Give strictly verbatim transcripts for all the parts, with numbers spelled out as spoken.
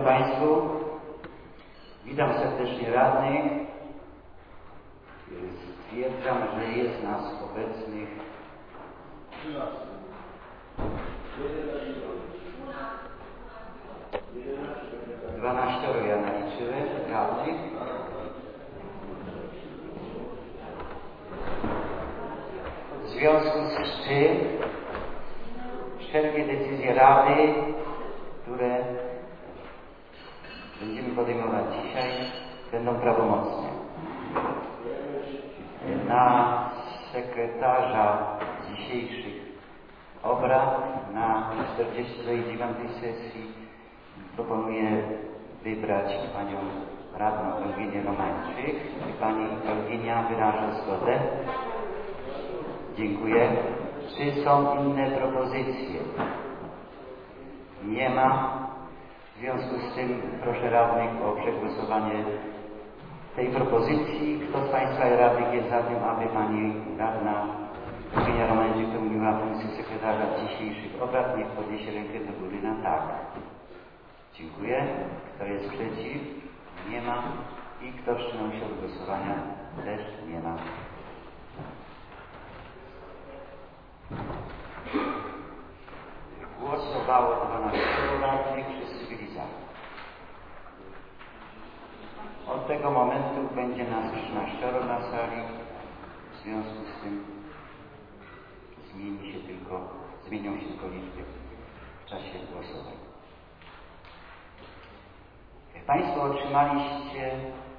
Państwu. Witam serdecznie radnych. Stwierdzam, że jest nas obecnych dwanaścioro, ja naliczyłem radnych. W związku z czym wszelkie decyzje Rady, które będziemy podejmować dzisiaj, będą prawomocne. Na sekretarza dzisiejszych obrad na czterdziestej dziewiątej sesji proponuję wybrać panią radną Eugenię Romańczyk. Pani Eugenia wyraża zgodę. Dziękuję. Czy są inne propozycje? Nie ma. W związku z tym proszę radnych o przegłosowanie tej propozycji. Kto z Państwa radnych jest za tym, aby pani radna Eugenia Romańczyk pełniła funkcję sekretarza dzisiejszych obrad? Niech podniesie rękę do góry na tak. Dziękuję. Kto jest przeciw? Nie ma. I kto wstrzymał się od głosowania? Też nie ma. Głosowało dwanaście radnych, wszyscy byli za. Od tego momentu będzie nas trzynaście na sali. W związku z tym zmieni się tylko, zmienią się tylko liczby w czasie głosowań. Państwo otrzymaliście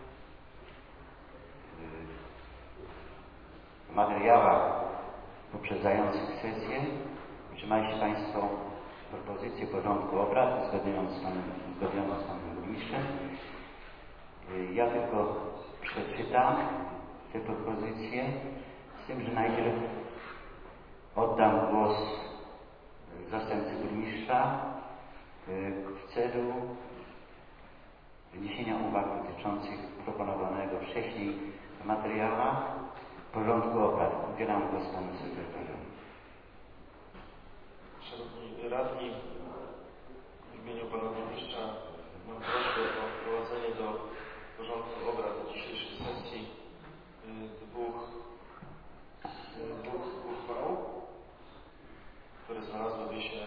w materiałach poprzedzających sesję, otrzymaliście Państwo propozycję porządku obrad uzgodnioną z Panem, uzgodnioną z Panem Burmistrzem. Ja tylko przeczytam te propozycje, z tym, że najpierw oddam głos zastępcy burmistrza w celu wyniesienia uwag dotyczących proponowanego wcześniej w materiałach porządku obrad. Udzielam głos Panu Sekretarzowi. Szanowni radni, w imieniu Pana Burmistrza mam prośbę o wprowadzenie do porządku obrad dzisiejszej sesji dwóch, dwóch uchwał, które znalazłyby się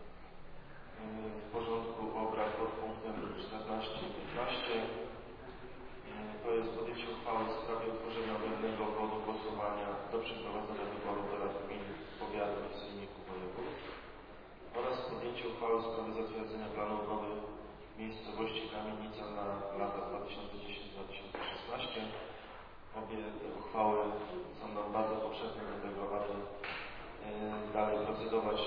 w porządku obrad pod punktem czternaście i piętnaście. To jest podjęcie uchwały w sprawie utworzenia odrębnego obwodu głosowania do przeprowadzenia wyborów do rad gmin, powiatu i sejmiku województw oraz podjęcie uchwały w sprawie zatwierdzenia planu odbudowy miejscowości Kamienica na lata dwa tysiące dziesiąty do dwa tysiące szesnastego. Obie te uchwały są nam bardzo potrzebne do tego, aby dalej procedować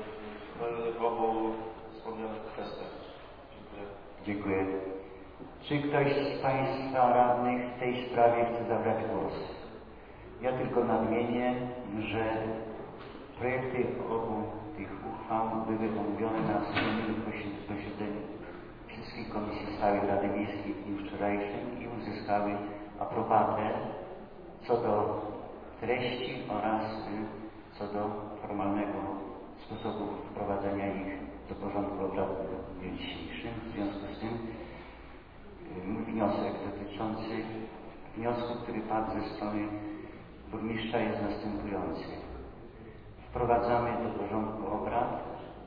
w obu wspomnianych kwestiach. Dziękuję. Dziękuję. Czy ktoś z Państwa radnych w tej sprawie chce zabrać głos? Ja tylko nadmienię, że projekty obu tych uchwał były omówione na wspólnym posiedzeniu wszystkich komisji stałych Rady Miejskiej w dniu wczorajszym i uzyskały aprobatę co do treści oraz co do formalnego sposobu wprowadzenia ich do porządku obrad w dniu dzisiejszym. W związku z tym mój wniosek dotyczący wniosku, który padł ze strony burmistrza, jest następujący. Wprowadzamy do porządku obrad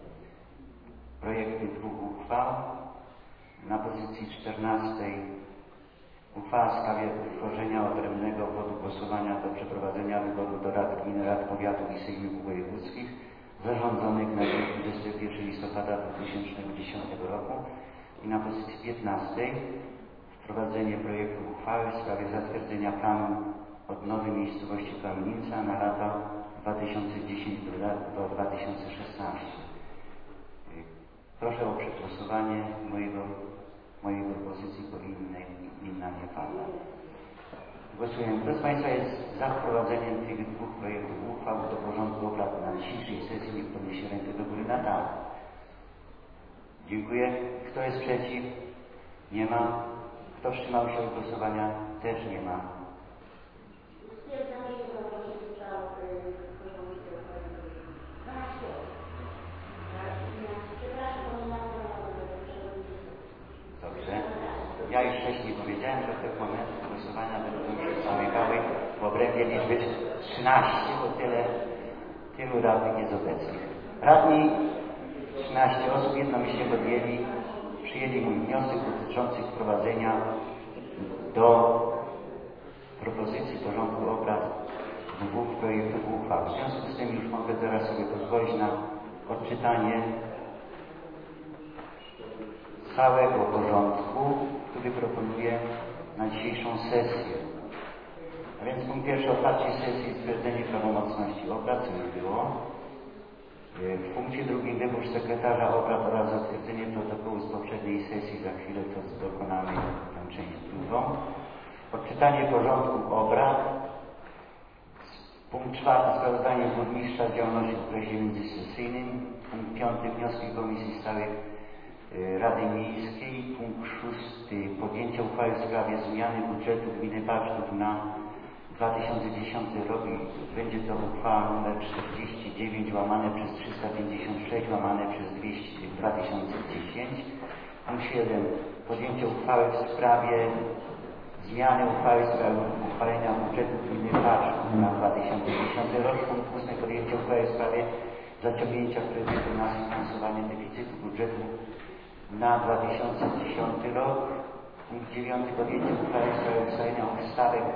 projekty dwóch uchwał. Na pozycji czternastej uchwała w sprawie utworzenia odrębnego obwodu głosowania do przeprowadzenia wyboru do rad gmin, rad powiatów i sejmików wojewódzkich zarządzonych na dzień dwudziestego pierwszego listopada dwa tysiące dziesiątego roku. I na pozycji piętnastej wprowadzenie projektu uchwały w sprawie zatwierdzenia planu odnowy miejscowości Kamienica na lata dwa tysiące dziesiąty do dwa tysiące szesnastego. Proszę o przegłosowanie mojego, mojej propozycji, bo innej, inna nie padła. Głosujemy. Kto z Państwa jest za wprowadzeniem tych dwóch projektów uchwał do porządku obrad na dzisiejszej sesji? Niech podniesie rękę do góry na tak. Dziękuję. Kto jest przeciw? Nie ma. Kto wstrzymał się od głosowania? Też nie ma. powiedziałem, że te momenty głosowania będą przebiegały w obrębie liczby trzynaście, bo tyle, tylu radnych jest obecnych. Radni, trzynaście osób jednomyślnie podjęli, przyjęli mój wniosek dotyczący wprowadzenia do propozycji porządku obrad dwóch projektów uchwał. W związku z tym już mogę teraz sobie pozwolić na odczytanie całego porządku, który proponuję na dzisiejszą sesję. A więc punkt pierwszy, otwarcie sesji i stwierdzenie prawomocności obrad, co już było. W punkcie drugim wybór sekretarza obrad oraz zatwierdzenie protokołu z poprzedniej sesji. Za chwilę to dokonamy tę część drugą. Odczytanie porządku obrad. Punkt czwarty, sprawozdanie burmistrza z działalności w okresie międzysesyjnym. Punkt piąty, wnioski Komisji Stałej Rady Miejskiej. Punkt szósty, podjęcie uchwały w sprawie zmiany budżetu gminy Baczków na dwa tysiące dziesiąty rok. Będzie to uchwała nr czterdzieści dziewięć łamane przez trzysta pięćdziesiąt sześć łamane przez dwa tysiące dziesięć. Punkt siedem, podjęcie uchwały w sprawie zmiany uchwały w sprawie uchwalenia budżetu gminy Baczków na dwa tysiące dziesiąty rok. Punkt ósmy, podjęcie uchwały w sprawie zaciągnięcia kredytu na sfinansowanie deficytu budżetu na dwa tysiące dziesiąty rok. Punkt dziewiąty, podjęcie uchwały w sprawie ustalenia stawek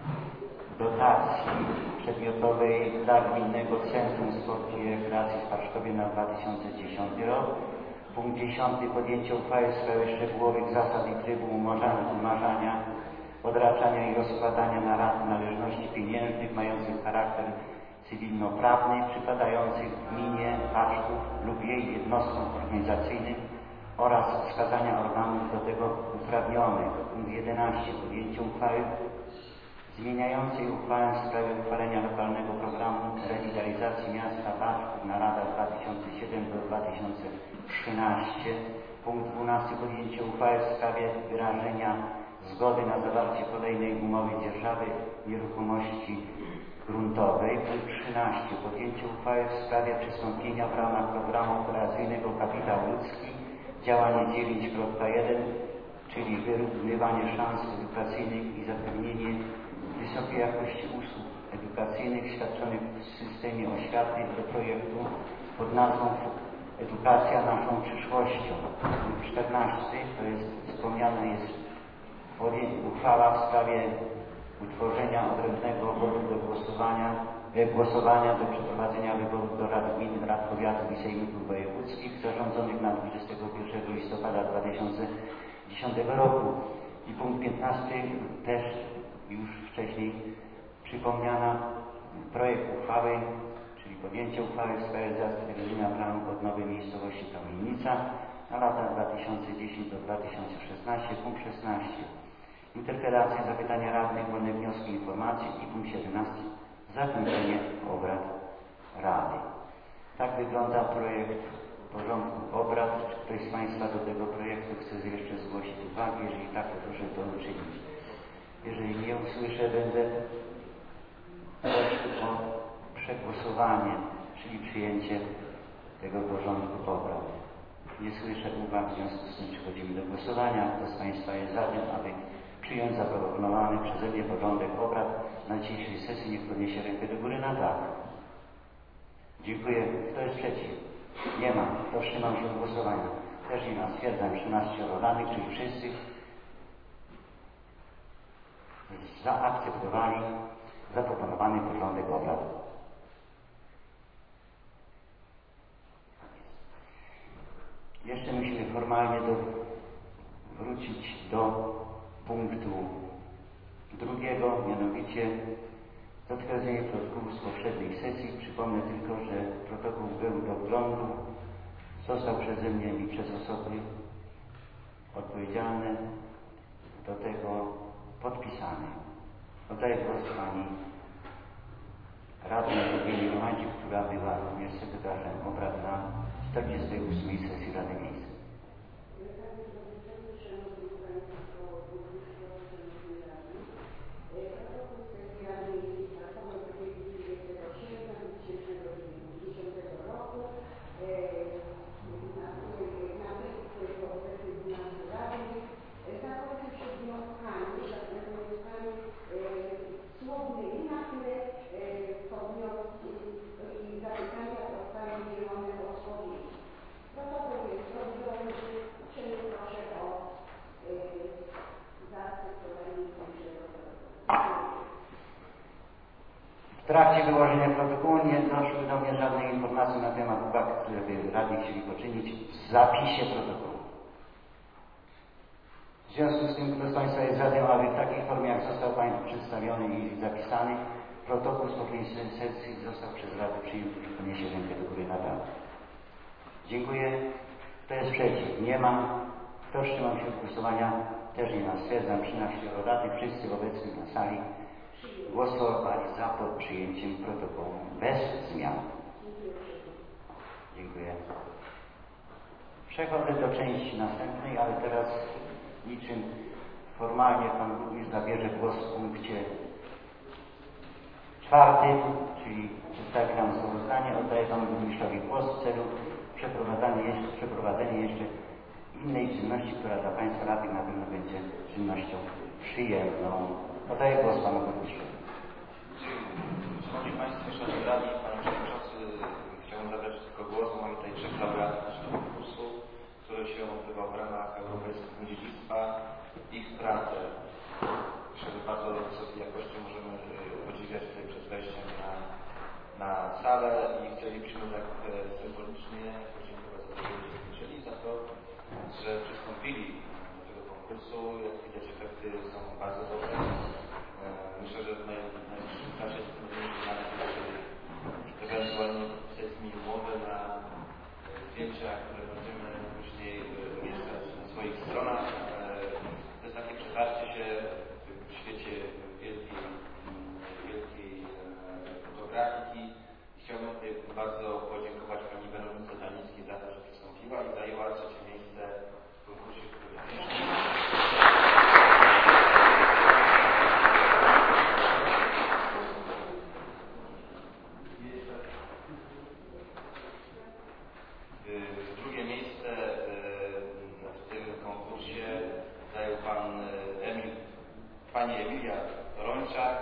dotacji przedmiotowej dla Gminnego Centrum Sportu i Rekreacji w Paszkowie na dwa tysiące dziesiąty rok. Punkt dziesiąty, podjęcie uchwały w sprawie szczegółowych zasad i trybu umarzania, odraczania i rozkładania na raty należności pieniężnych mających charakter cywilnoprawny przypadających gminie Paszków lub jej jednostkom organizacyjnym oraz wskazania organów do tego uprawnionych. Punkt jedenaście, podjęcie uchwały zmieniającej uchwałę w sprawie uchwalenia lokalnego programu rewitalizacji miasta Baczków na lata dwa tysiące siódmy do dwa tysiące trzynastego. Punkt dwunasty, podjęcie uchwały w sprawie wyrażenia zgody na zawarcie kolejnej umowy dzierżawy nieruchomości gruntowej. Punkt trzynasty, podjęcie uchwały w sprawie przystąpienia w ramach programu operacyjnego Kapitał Ludzki działanie dziewięć kropka jeden, czyli wyrównywanie szans edukacyjnych i zapewnienie wysokiej jakości usług edukacyjnych świadczonych w systemie oświaty do projektu pod nazwą Edukacja naszą przyszłością. Punkt czternasty, to jest wspomniane jest uchwała w sprawie utworzenia odrębnego obozu do głosowania, e, głosowania do przeprowadzenia wyborów do Rad Gmin, Rad Powiatów i Sejmików Wojewódzkich zarządzonych na dwudziestego pierwszego listopada dwa tysiące dziesiątego roku. I punkt piętnasty, też już wcześniej przypomniana, projekt uchwały, czyli podjęcie uchwały w sprawie zatwierdzenia planu odnowy miejscowości Kamienica na lata dwa tysiące dziesiąty do dwa tysiące szesnastego. Punkt szesnasty. Interpelacje, zapytania radnych, wolne wnioski, informacje. I punkt siedemnasty. Zakończenie obrad Rady. Tak wygląda projekt porządku obrad. Czy ktoś z Państwa do tego projektu chce jeszcze zgłosić uwagi? Jeżeli tak, to proszę to uczynić. Jeżeli nie usłyszę, będę prosił o przegłosowanie, czyli przyjęcie tego porządku obrad. Nie słyszę uwag, w związku z tym przechodzimy do głosowania. Kto z Państwa jest za tym, aby przyjąć zaproponowany przeze mnie porządek obrad na dzisiejszej sesji, niech podniesie rękę do góry na tak. Dziękuję. Kto jest przeciw? Nie ma. Kto wstrzymał się od głosowania? Też nie ma. Stwierdzam trzynaście radnych, czyli wszyscy zaakceptowali zaproponowany porządek obrad. Jeszcze musimy formalnie do, wrócić do punktu drugiego, mianowicie zatwierdzenie protokołu z poprzedniej sesji. Przypomnę tylko, że protokół był do wglądu, został przeze mnie i przez osoby odpowiedzialne do tego podpisany. Oddaję głos pani radnej Eugenie Romanciuk, która była również sekretarzem obrad na czterdziestej ósmej sesji Rady Miejskiej. Na trakcie wyłożenia protokołu nie doszły do mnie żadnej informacji na temat uwag, które by radni chcieli poczynić w zapisie protokołu. W związku z tym, proszę Państwa, jest zatem, aby w takiej formie, jak został Państwu przedstawiony i zapisany, protokół z poprzedniej sesji został przez Radę przyjęty i poniesie rękę do góry nadal. Dziękuję. Kto jest przeciw? Nie ma. Kto wstrzymał się od głosowania? Też nie ma. Stwierdzam trzynaście rodatek. Wszyscy obecni na sali głosowali za pod przyjęciem protokołu bez zmian. Dziękuję. Przechodzę do części następnej, ale teraz niczym formalnie Pan Burmistrz zabierze głos w punkcie czwartym, czyli przedstawi nam sprawozdanie. Oddaję Panu Burmistrzowi głos w celu przeprowadzenia jeszcze, przeprowadzenia jeszcze innej czynności, która dla Państwa radnych na pewno będzie czynnością przyjemną. Oddaję głos Panu Burmistrzowi. Szanowni Państwo, Szanowni Radni, Panie Przewodniczący, chciałbym zabrać tylko głos. Mamy tutaj trzech laureatów naszego konkursu, który się odbywał w ramach Europejskiego Dziedzictwa. Ich pracę, myślę, że bardzo wysokiej jakości możemy podziwiać tutaj przed wejściem na, na salę i chcielibyśmy tak symbolicznie podziękować za to, że uczestniczyli, za to, że przystąpili do tego konkursu. Jak widać, efekty są bardzo dobre. Myślę, że w najbliższym czasie będziemy mieli ewentualnie pisać z nimi umowę na zdjęcia, które będziemy później umieszczać na swoich stronach. To jest takie przetarcie się w świecie wielkiej, wielkiej fotografii. Chciałbym tutaj bardzo podziękować Pani Weronice Danickiej za to, że przystąpiła i zajęła trzecie miejsce w konkursie fotograficznym. Drugie miejsce w tym konkursie zajął Pan Emil, Pani Emilia Rończak.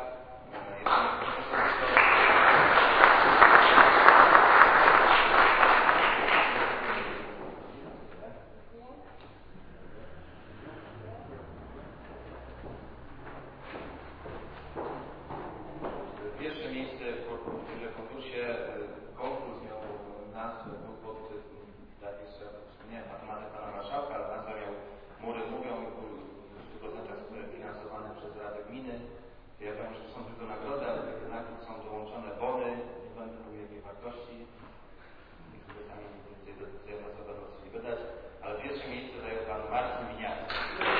Pierwsze miejsce w tymże konkursie. Konkurs miał nazwę pod tak jeszcze wspomniałem na temat Pana Marszałka, ale nazwę miał Mury Mówią i był w stu procentach finansowany przez Radę Gminy. Ja powiem, że to są tylko nagrody, ale do tych nagród są dołączone bony, nie będę mówił jakiej wartości. Niektórzy sami więcej decyzję na co będą chcieli wydać, ale pierwsze miejsce zajął Pan Marcin Winiarski.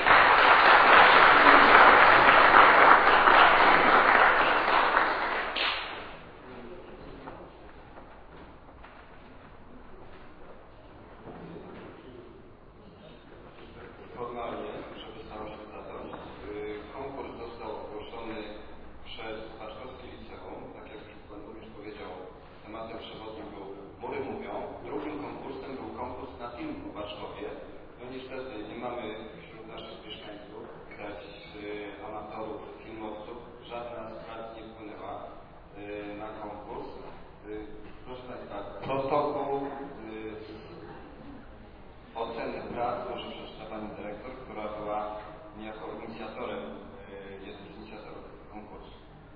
Formalnie, żeby stało się zadość, konkurs został ogłoszony przez Paczkowskie Liceum. Tak jak już Pan Burmistrz powiedział, tematem przewodnim był Mury Mówią. Drugim konkursem był konkurs na film o Paczkowie. No niestety nie mamy wśród naszych mieszkańców, widać amatorów, filmowców. Żadna z prac nie wpłynęła na konkurs. Proszę Państwa, protokół oceny prac może przeczyta Pani Dyrektor, która była niejako inicjatorem, jest inicjatorem konkursu.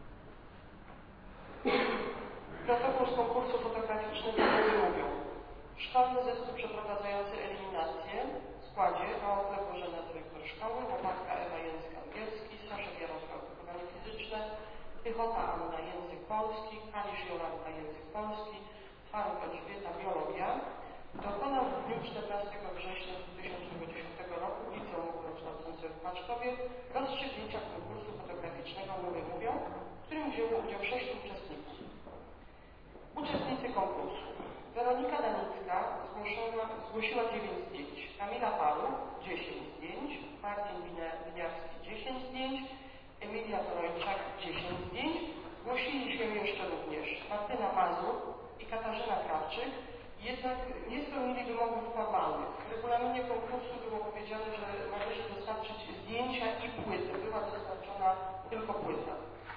Protokół z konkursu fotograficznego Mury Mówią. Szkolny zespół przeprowadzający eliminację w składzie Małgorzata Bożena, dyrektor szkoły, Łopatka Ewa język angielski, Staszek Jarosław wychowanie fizyczne, Pychota Anna język polski, Kalisz Jolanta język polski, Twaruk Elżbieta biologia. Dokonał w dniu czternastego września dwa tysiące dziesiątego roku w Liceum Ogólnokształcącym w Paczkowie rozstrzygnięcia konkursu fotograficznego Mury Mówią, w którym wzięło udział sześciu uczestników. Uczestnicy konkursu. Weronika Danicka zgłosiła, zgłosiła dziewięć zdjęć. Kamila Paluch dziesięć zdjęć. Marcin Winiarski dziesięć zdjęć. Emilia Dorończak dziesięć zdjęć. Zgłosili się jeszcze również Martyna Mazur i Katarzyna Krawczyk. Jednak nie spełnili wymogów formalnych. W regulaminie konkursu było powiedziane, że należy dostarczyć zdjęcia i płyty. Była dostarczona tylko płyta.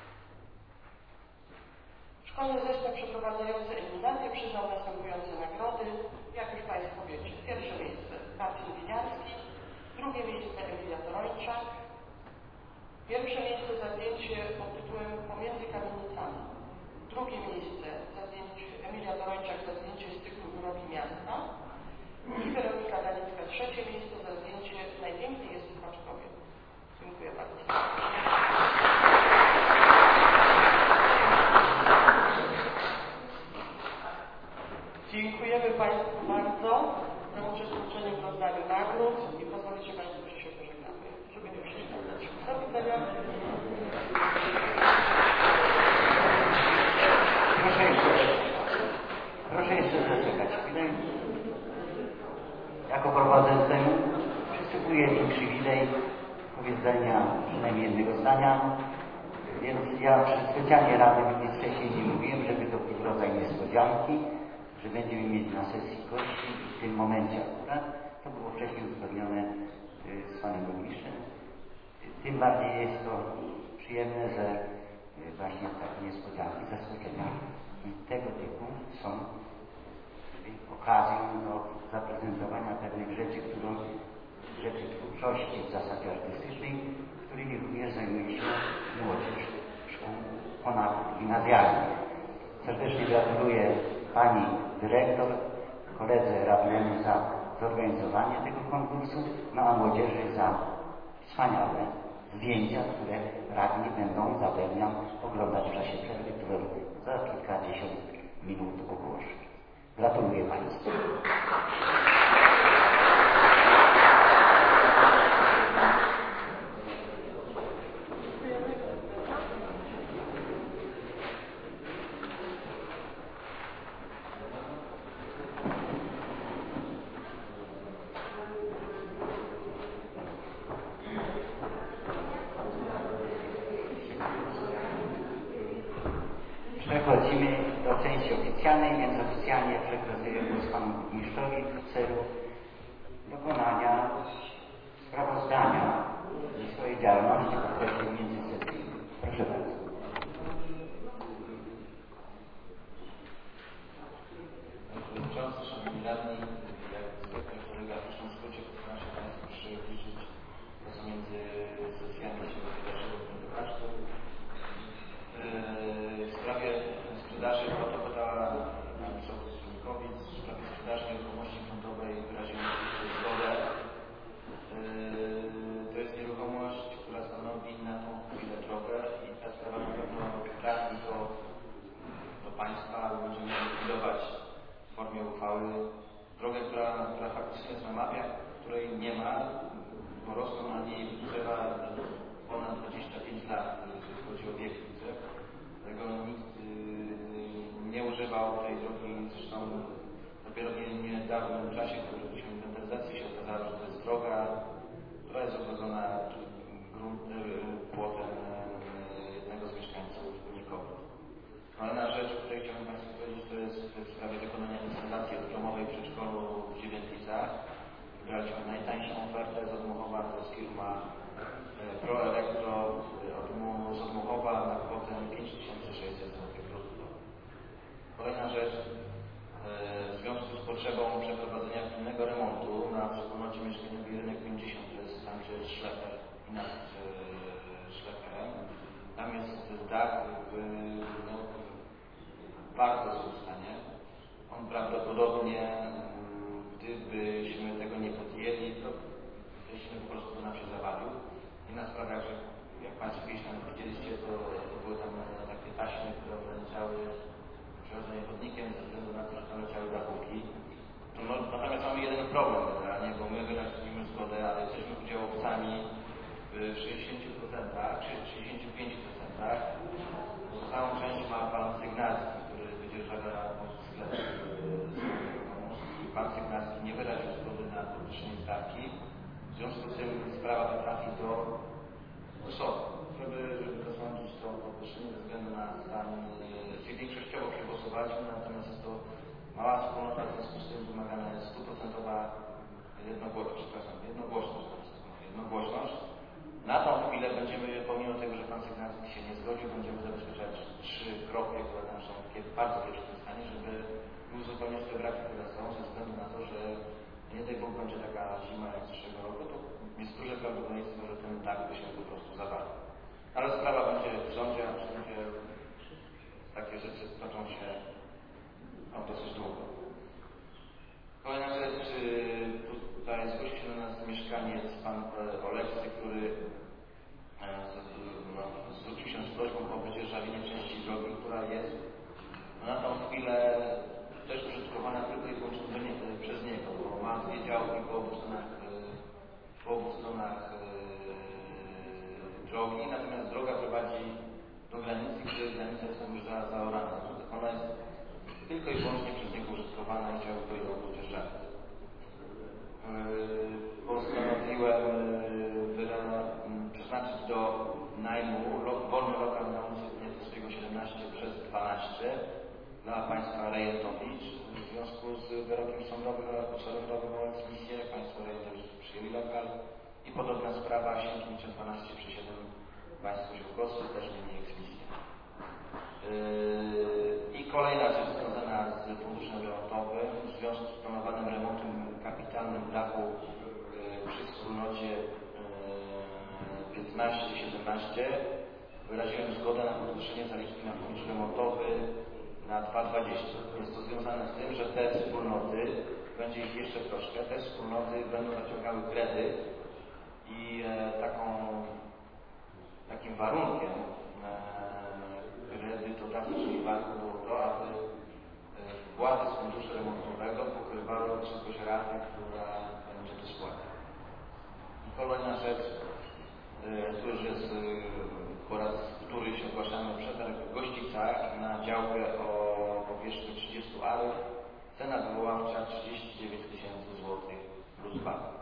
Szkolny zespół przeprowadzający eliminację przyznał następujące nagrody. Jak już Państwo wiecie, pierwsze miejsce Marcin Winiarski, drugie miejsce Emilia Dorończak, pierwsze miejsce za zdjęcie pod tytułem Pomiędzy kamienicami, trzecie miejsce za zdjęcie Najpiękniej jest w Paczkowie. Dziękuję bardzo. Dziękujemy Państwu bardzo za uczestniczenie w rozdaniu nagród i pozwolicie Państwo, że się pożegnamy, żeby nie przeszkadzać. Do widzenia. Proszę jeszcze, proszę jeszcze zaczekać chwilę. Jako prowadzącemu przysługuje mi przywilej powiedzenia przynajmniej jednego zdania, więc ja specjalnie rady mi wcześniej nie mówiłem, żeby to był rodzaj niespodzianki, że będziemy mieć na sesji gości w tym momencie akurat. To było wcześniej uzgodnione z panem burmistrzem. Tym bardziej jest to przyjemne, że właśnie takie niespodzianki, zaskoczenia tego typu są okazją do zaprezentowania pewnych rzeczy, którą, rzeczy twórczości w zasadzie artystycznej, którymi również zajmuje się młodzież szkół ponadgimnazjalnych. Serdecznie gratuluję pani dyrektor, koledze radnemu za zorganizowanie tego konkursu, no a młodzieży za wspaniałe zdjęcia, które radni będą, zapewniam, oglądać w czasie przerwy, którą za kilkadziesiąt minut ogłoszę. Gratuluję Państwu. Przechodzimy do części oficjalnej, więc oficjalnie przekazuję głos panu burmistrzowi w celu dokonania sprawozdania ze swojej działalności w okresie międzysesyjnym. Proszę bardzo. Panie Przewodniczący, Szanowni Radni, jak zwykle w telegraficznym skrócie postaram się Państwu przybliżyć to, co między sesjami się wydarzyło w tym wypadku. W sprawie sprzedaży to podała Pani Sołtys Słonikowic. W sprawie sprzedaży nieruchomości gruntowej wyraziłem oczywiście zgodę. To jest nieruchomość, która stanowi na tą chwilę drogę i ta sprawa na pewno trafi do, do Państwa, ale będziemy likwidować w formie uchwały drogę, która, która faktycznie jest na mapie, której nie ma, bo rosną na niej drzewa ponad dwadzieścia pięć lat, jeżeli chodzi o wiek drzew. Tego nikt yy, nie używał tej drogi, zresztą dopiero w niedawnym czasie, kiedy robiliśmy inwentaryzację, się okazało, że to jest droga, która jest ogrodzona grunt, yy, płotem yy, jednego z mieszkańców Nikowy. Kolejna rzecz, o której chciałbym Państwu powiedzieć, to jest w sprawie wykonania instalacji odgromowej w przedszkolu w Dziewiętlicach. Wybraliśmy najtańszą ofertę z Odmuchowa, to jest firma ProElektro z Odmuchowa na kwotę pięć tysięcy sześćset złotych brutto. Kolejna rzecz, w związku z potrzebą przeprowadzenia pilnego remontu na wspólnocie mieszkaniowej Rynek pięćdziesiąt, to jest tam, gdzie jest szleper i nad szleperem. Tam jest dach w no, bardzo złym stanie. On prawdopodobnie, gdybyśmy tego nie podjęli, to jeśli po prostu nam się zawalił. Inna sprawa, że jak Państwo kiedyś tam widzieliście, to, to były tam takie taśmy, które ograniczały przechodzenie chodnikiem ze względu na to, że tam leciały dachówki. No, natomiast mamy jeden problem generalnie, bo my wyraziliśmy zgodę, ale jesteśmy udziałowcami w sześćdziesięciu procentach, czy sześćdziesięciu pięciu procentach. Całą część ma pan Sygnalski, który wydzierżawia sklep i pan Sygnalski nie wyraził zgody na podwyższenie stawki. W związku z tym sprawa ta trafi do, do sądu, żeby, żeby rozsądzić to podwyższenie ze względu na stan, czyli większościowo przegłosowaliśmy, natomiast jest to mała wspólnota, w związku z tym wymagana jest stuprocentowa jednogłośność, przepraszam, jednogłośność, jednogłośność. Na tą chwilę będziemy, pomimo tego, że pan Sygnalski się nie zgodził, będziemy zabezpieczać trzy kropki, które tam są w bardzo kiepskim stanie, żeby uzupełnić te braki, które są, ze względu na to, że nie daj Bóg będzie taka zima jak z zeszłego roku, to jest duże prawdopodobieństwo, że ten dach by się po prostu zawalił. Ale sprawa będzie w sądzie, a w sądzie takie rzeczy toczą się no, dosyć długo. Kolejna rzecz, tutaj zgłosił mieszkaniec, pan Oleksy, który no, zwrócił się z prośbą o wydzierżawienie części drogi, która jest no, na tą chwilę też użytkowana tylko i wyłącznie przez niego, bo ma dwie działki po obu stronach, po obu stronach drogi, natomiast droga prowadzi do granicy, której granica jest już za, zaorana. Ona jest tylko i wyłącznie przez niego użytkowana i chciałby to ją wydzierżawić. Postanowiłem przeznaczyć do najmu wolny lokal na ulicy Poniatowskiego siedemnaście przez dwanaście dla państwa Rejentowicz. W związku z wyrokiem sądowym, sądowym o eksmisję państwo Rejentowicz przyjęli lokal i podobna sprawa Sienkiewicza dwanaście przez siedem państwo Ziółkowscy też mieli eksmisję. I kolejna rzecz związana z funduszem remontowym w związku z planowanym remontem kapitalnym dachu przy wspólnocie piętnaście siedemnaście wyraziłem zgodę na podwyższenie zaliczki na fundusz remontowy na dwa dwadzieścia. Jest to związane z tym, że te wspólnoty, będzie ich jeszcze troszkę, te wspólnoty będą zaciągały kredyt i taką, takim warunkiem kredytodawcy, czyli banku było to, aby wkłady z funduszu remontowego pokrywały wysokość raty, która będzie to spłacać. I kolejna rzecz, tu już jest po raz który się ogłaszamy przetarg w Gościcach na działkę o powierzchni trzydzieści arów. Cena wywoławcza trzydzieści dziewięć tysięcy złotych plus V A T.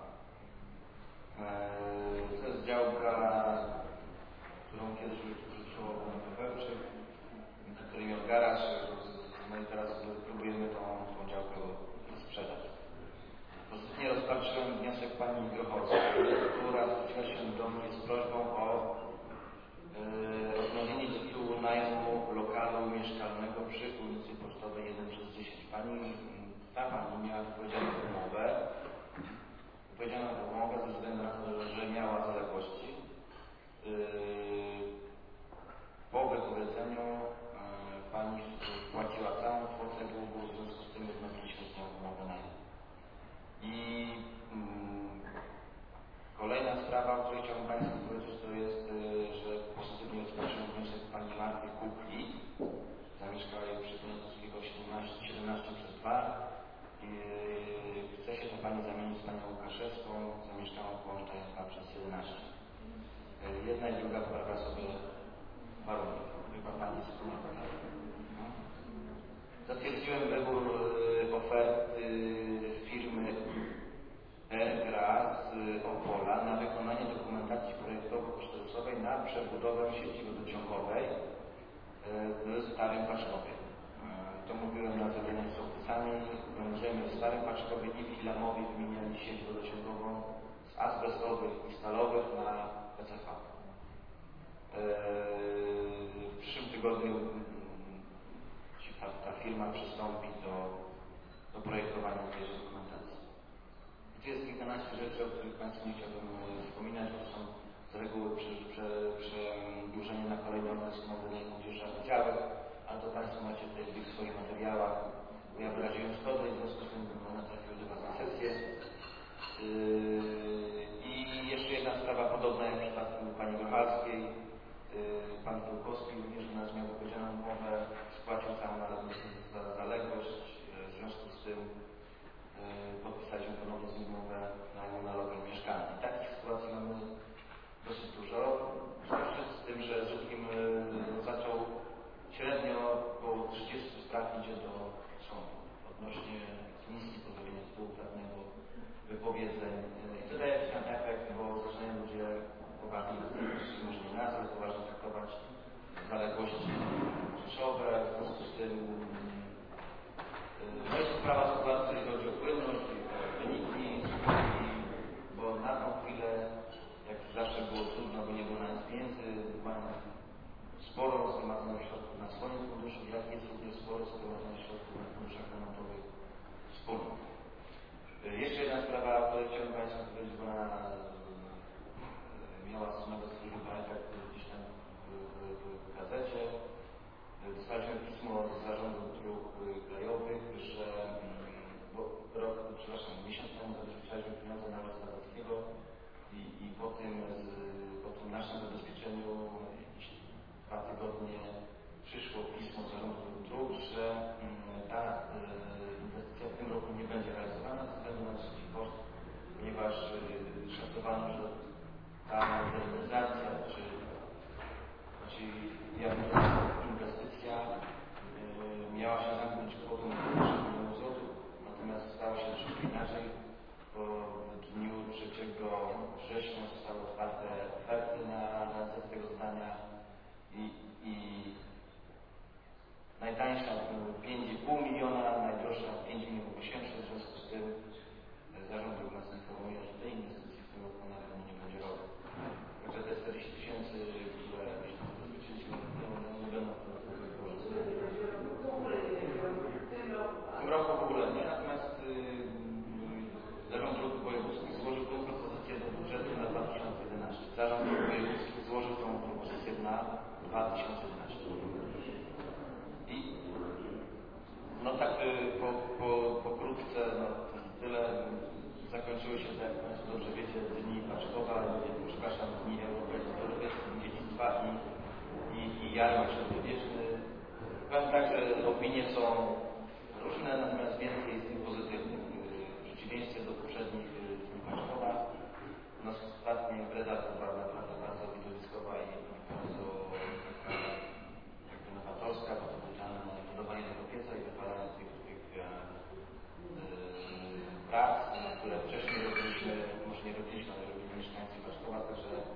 To jest działka, którą kiedyś użyczyło Wełczyk, na której miał garaż, no i teraz próbujemy tą, tą działkę sprzedać. Pozytywnie rozpatrzyłem wniosek pani Grochowskiej, która zwróciła się do mnie z prośbą o yy, odnowienie tytułu najmu lokalu mieszkalnego przy ulicy Pocztowej jeden przez dziesięć. Pani, ta pani miała wypowiedzianą umowę, wypowiedzianą umowę ze względu na to, że miała zaległości. Yy, po wypowiedzeniu yy, pani płaciła całą kwotę długu, w związku z tym odnowiliśmy z nią umowę najmu. I mm, kolejna sprawa, o której chciałbym Państwu powiedzieć, to jest, y, że pozytywnie rozpatrzyłem wniosek pani Marty Kukli. Zamieszkała jej przy Poniatowskiego siedemnaście przez dwa. I chce się to pani zamienić z panią Łukaszewską, zamieszkała w połączeniu dwa przez jedenaście. Y, jedna i druga poprawia sobie warunki. Chyba pani wspólnota. Zatwierdziłem wybór y, oferty firmy Ergra z Opola na wykonanie dokumentacji projektowo-kosztorysowej na przebudowę sieci wodociągowej w Starym Paczkowie. To mówiłem na zebraniu z opisami. Będziemy w Starym Paczkowie i w Ilamowie wymieniali sieć wodociągową z azbestowych i stalowych na P C V. W przyszłym tygodniu ta, ta firma przystąpi do, do projektowania tej dokumentacji. Tu jest kilkanaście rzeczy, o których Państwu nie chciałbym wspominać, bo to są z reguły przedłużenie na kolejny okres umowy najmu dzierżawy działek, ale to Państwo macie tutaj w tych swoich materiałach, bo ja wyraziłem zgodę i w związku z tym one trafiły do Was na sesję. Yy, I jeszcze jedna sprawa podobna jak w przypadku pani Grochalskiej. Yy, pan Krukowski również u nas miał wypowiedzianą umowę, spłacił całą zaległość, w związku z tym podpisaliśmy ponownie z nim umowę najmu na lokal mieszkalny. I takich sytuacji mamy dosyć dużo. Zwłaszcza z tym, że z Żydkiem zaczął średnio około trzydziestu spraw idzie do sądu odnośnie misji, pozbawienia tytułu prawnego, wypowiedzeń. I to daje jakiś tam efekt, bo zaczynają ludzie poważnie, może nie nas, ale poważnie traktować zaległości rzeszowe. W związku z tym no jest to sprawa sytuacji, jeżeli chodzi o płynność, wyniki, bo na tą chwilę, jak zawsze było trudno, bo nie było na nic pieniędzy, mamy sporo zgromadzonych środków na swoim funduszu, jak jest również sporo zgromadzonych środków na funduszach remontowych wspólnych. Jeszcze jedna sprawa, o której chciałbym Państwu powiedzieć, bo ona miała nawet swój efekt gdzieś tam w, w, w gazecie. Dostaliśmy pismo od Zarządu Dróg Krajowych, że bo rok, przepraszam, miesiąc temu zabezpieczaliśmy pieniądze na Wojska Polskiego po tym, po tym naszym zabezpieczeniu dwa tygodnie przyszło pismo z zarządu dróg, że ta inwestycja w tym roku nie będzie realizowana ze względu na wysoki koszt, ponieważ szacowano, że ta modernizacja, czy, czy jakby inwestycja miała się zamknąć kwotą milionów złotych, natomiast stało się troszkę inaczej. Po dniu trzeciego września zostały otwarte oferty na realizację tego zadania i, i najtańsza pięć i pół miliona, najdroższa pięć milionów osiemset, w związku z tym zarząd dróg nas informuje, że tej inwestycji w tym roku na pewno nie będzie robił. Także te czterdzieści tysięcy, które zabezpieczyliśmy, nie będą wykorzystane. W tym roku w ogóle nie, natomiast yy, Zarząd Dróg Wojewódzkich złożył tą propozycję do budżetu na dwa tysiące jedenaście. Zarząd Dróg Wojewódzkich złożył tą propozycję na dwa tysiące jedenaście. I no tak po, po, pokrótce, no tyle. Zakończyły się, jak Państwo dobrze wiecie, dni Paszkowa, przepraszam, dni europejskiego dziedzictwa i, i, i jarmark średniowieczny. Powiem tak, że opinie są różne, natomiast więcej jest tych pozytywnych. W przeciwieństwie do poprzednich dni Paszkowa, no ostatnia impreza to była naprawdę bardzo widowiskowa i bardzo jakby nowatorska, bo to było tam budowanie tego pieca i wypalanie tych, tych e, prac, które wcześniej robiliśmy, może nie robiliśmy, ale robili mieszkańcy Paszkowa, także e,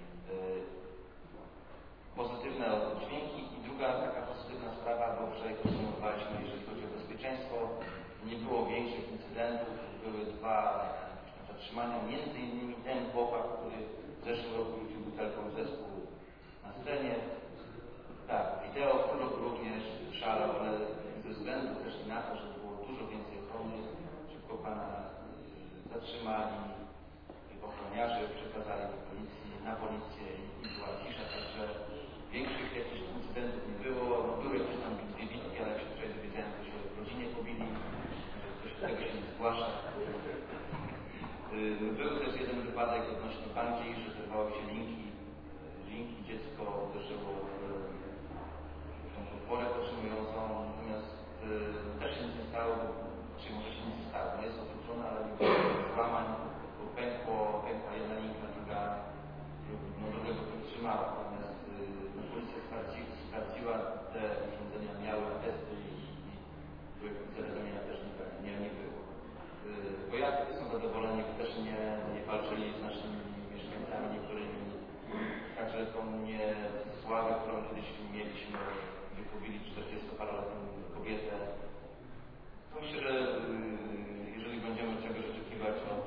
pozytywne dźwięki. I druga taka pozytywna sprawa, bo wczoraj podsumowaliśmy, jeżeli chodzi o bezpieczeństwo, nie było większych incydentów, były dwa zatrzymania, między innymi ten chłopak, który w zeszłym roku rzucił butelką zespół na scenie. Tak, wideo również szalał, ale ze względu też na to, że było dużo więcej ochrony, szybko pana zatrzymali, ochroniarze przekazali do policji, na policję i była cisza, także większych jakichś incydentów nie było. No, były jakieś tam dwie bitki, ale jak się wczoraj dowiedziałem, to się w rodzinie pobili, że ktoś tego się nie zgłasza. Był też jeden wypadek odnośnie banki, że zerwały się linki. Linki dziecko uderzyło w tą podporę podtrzymującą, natomiast też się nic nie stało, czy może się nic nie stało. Nie jest odwrócone, ale nie było złamań, bo pękło, pękła jedna linka, druga no, drugiego podtrzymała. Natomiast no, policja sprawdzi, sprawdziła, te urządzenia miały testy i, i zawiadomienia też nie, nie, nie było. Pojazdzy są zadowoleni, bo też nie, nie walczyli z naszymi mieszkańcami niektórymi. Także tą nie sławę, którą kiedyś mieliśmy, wypobili czterdziestoparoletnią kobietę. To myślę, że jeżeli będziemy czegoś oczekiwać od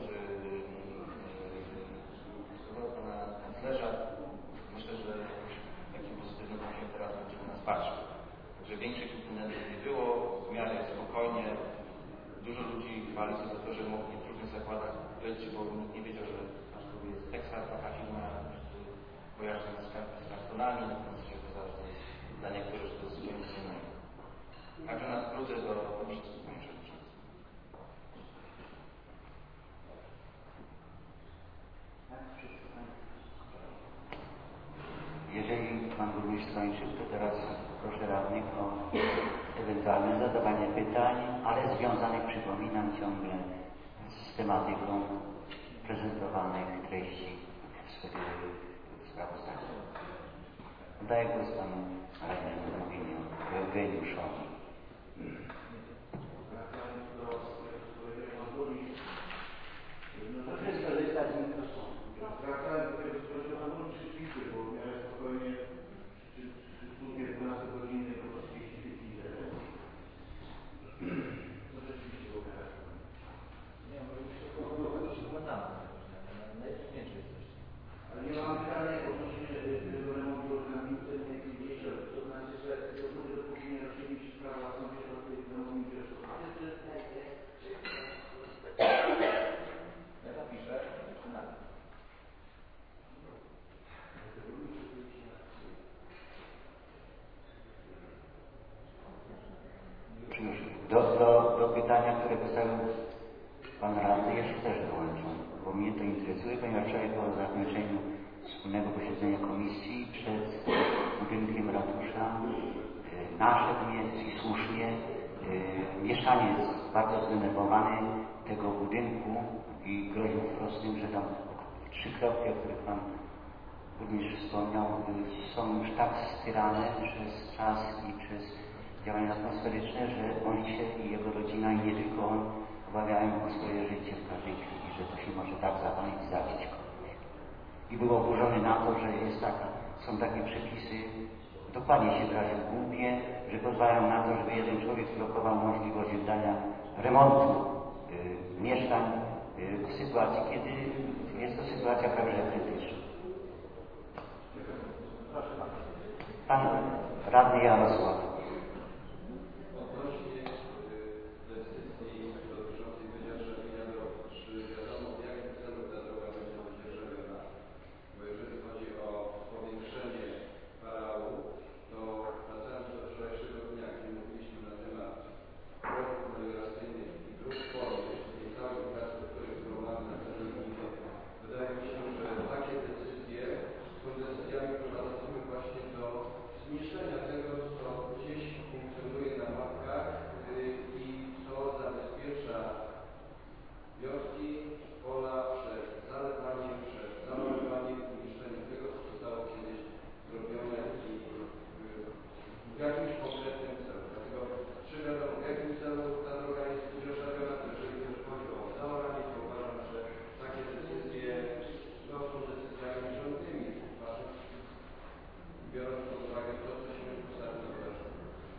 pana kanclerza, myślę, że takim pozytywnym okiem teraz będziemy nas patrzeć. Także większych incydentów nie było, w miarę spokojnie. Dużo ludzi chwali się za to, że mogli w różnych zakładach być, bo nikt nie wiedział, że jest Texas, taka firma, kojarzy nas z kartonami, natomiast się okazało, że to jest dla niektórych to jest zupełnie co innego. Także na skróty do wszystkich moich przewodniczących. Jeżeli Pan Burmistrz skończył, to teraz proszę radnych o ewentualne zadawanie pytań, ale związanych, przypominam, ciągle z tematyką prezentowanych treści w sprawozdaniu. Daję głos Panu radnemu mówieniu Eugeniuszowi. No to jest korzystać z mikrofonu. Wracałem do tego, co Pan Burmistrz pisze, bo w miarę spokojnie przy służbie dwunastu godziny po prostu jeśli to rzeczywiście było karaktera. Nie, bo już się to przeglądamy. Najtrudniejsze jest coś. Ale nie mam pytania odnośnie tego remontu organizacji, to znaczy, że dopóki nie rozstrzygnie się sprawa, są środki ekonomii Ja napiszę, zaczynamy. Do, do, do pytania, które postawił Pan Radny, jeszcze też dołączą, bo mnie to interesuje. interesuje, ponieważ wczoraj po zakończeniu wspólnego posiedzenia komisji przed budynkiem ratusza yy, naszedł mnie i słusznie yy, mieszkaniec bardzo zdenerwowany tego budynku i groził wprost tym, że tam trzy kropki, o których Pan burmistrz wspomniał, są już tak styrane przez czas i przez działania atmosferyczne, że on się i jego rodzina, i nie tylko on, obawiają o swoje życie w każdej chwili, że to się może tak zapalić i zabić kogoś. I był oburzony na to, że jest taka, są takie przepisy, dokładnie się wyraził, głupie, że pozwalają na to, żeby jeden człowiek blokował możliwość oddania remontu y, mieszkań y, w sytuacji, kiedy jest to sytuacja prawie krytyczna. Pan radny Jarosław. Odnośnie decyzji dotyczącej wydzierżawienia drogi, czy wiadomo, w jakim celu ta droga będzie wydzierżawiona? Bo jeżeli chodzi o powiększenie areału, to wracając do wczorajszego dnia, gdzie mówiliśmy na temat progów melioracyjnych i dróg polnych, czyli całej infrastruktury, którą mamy na terenie gminy, wydaje mi się, że takie decyzje są decyzjami prowadzącymi właśnie do zniszczenia tego, co gdzieś funkcjonuje na mapkach i co zabezpiecza wioski, pola przed zalewaniem, przed zamorzowaniem i niszczeniem tego, co zostało kiedyś zrobione i w jakimś konkretnym celu. Dlatego czy wiadomo, w jakim celu ta droga jest wydzierżawiona, jeżeli już chodzi o zaoranie, to uważam, że takie decyzje no, są decyzjami rządnymi, biorąc pod uwagę to, co się ostatnio wydarzyło.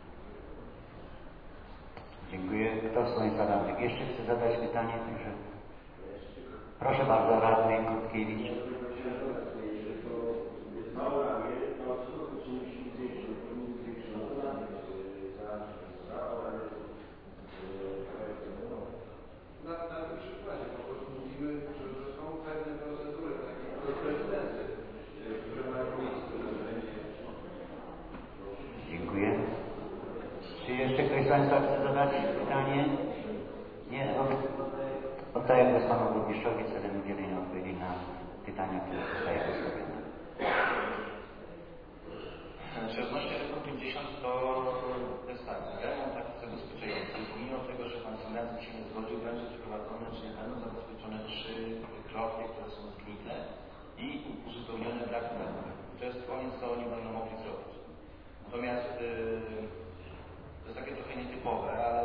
Dziękuję. Kto z Państwa radnych jeszcze chce zadać pytanie? Także proszę bardzo, radny Krótkiewicz. Na, na tym przykładzie po prostu mówimy, że, że są pewne procedury, takie precedenty, które mają miejsce na terenie. Dziękuję. Czy jeszcze ktoś z Państwa chce zadać pytanie? Nie? Oddaję głos Panu Burmistrzowi celem udzielenia odpowiedzi na pytania, które zostaje postawione. Czy odnośnie artykułu pięćdziesiąt to jest tak, remont taki zabezpieczający, pomimo tego, że Pan Senacki się nie zgodził, będzie przeprowadzone, czyli będą zabezpieczone trzy kroki, które są zgnite i uzupełnione brakami. To jest koniec, co oni będą mogli zrobić. Natomiast yy, to jest takie trochę nietypowe, ale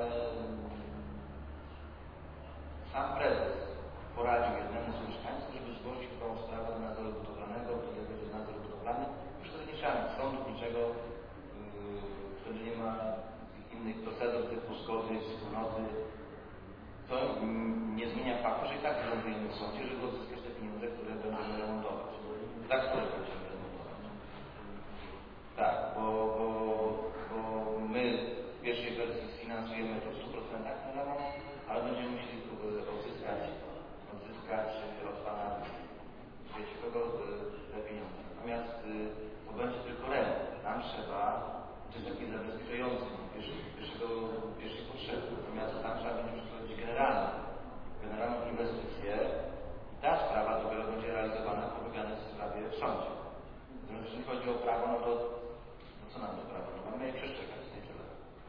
sam prezes poradził jednemu z mieszkańców, żeby zgłosić tą sprawę do nadzoru budowlanego, kiedy będzie nadzór budowlany. Już wtedy nie trzeba mieć sądu, niczego, yy, wtedy nie ma innych procedur typu zgody, wspólnoty. To mm, nie zmienia faktu, że i tak wylądujemy w sądzie, żeby odzyskać te pieniądze, które będziemy remontować. Tak, które będziemy remontować. Tak, bo, bo, bo my w pierwszej wersji sfinansujemy to w stu procentach na remont, ale będziemy musieli odzyskać, odzyskać od Pana Wieciowego te pieniądze. Natomiast to będzie tylko remont. Nam trzeba, to jest taki zabezpieczający pierwszego, pierwszej potrzeby. Natomiast tam trzeba będzie przeprowadzić generalną, generalną inwestycję i ta sprawa dopiero będzie realizowana po wygranej sprawie w sądzie. Natomiast jeżeli chodzi o prawo, no to no co nam to prawo? No mamy je przestrzegać z tej tyle.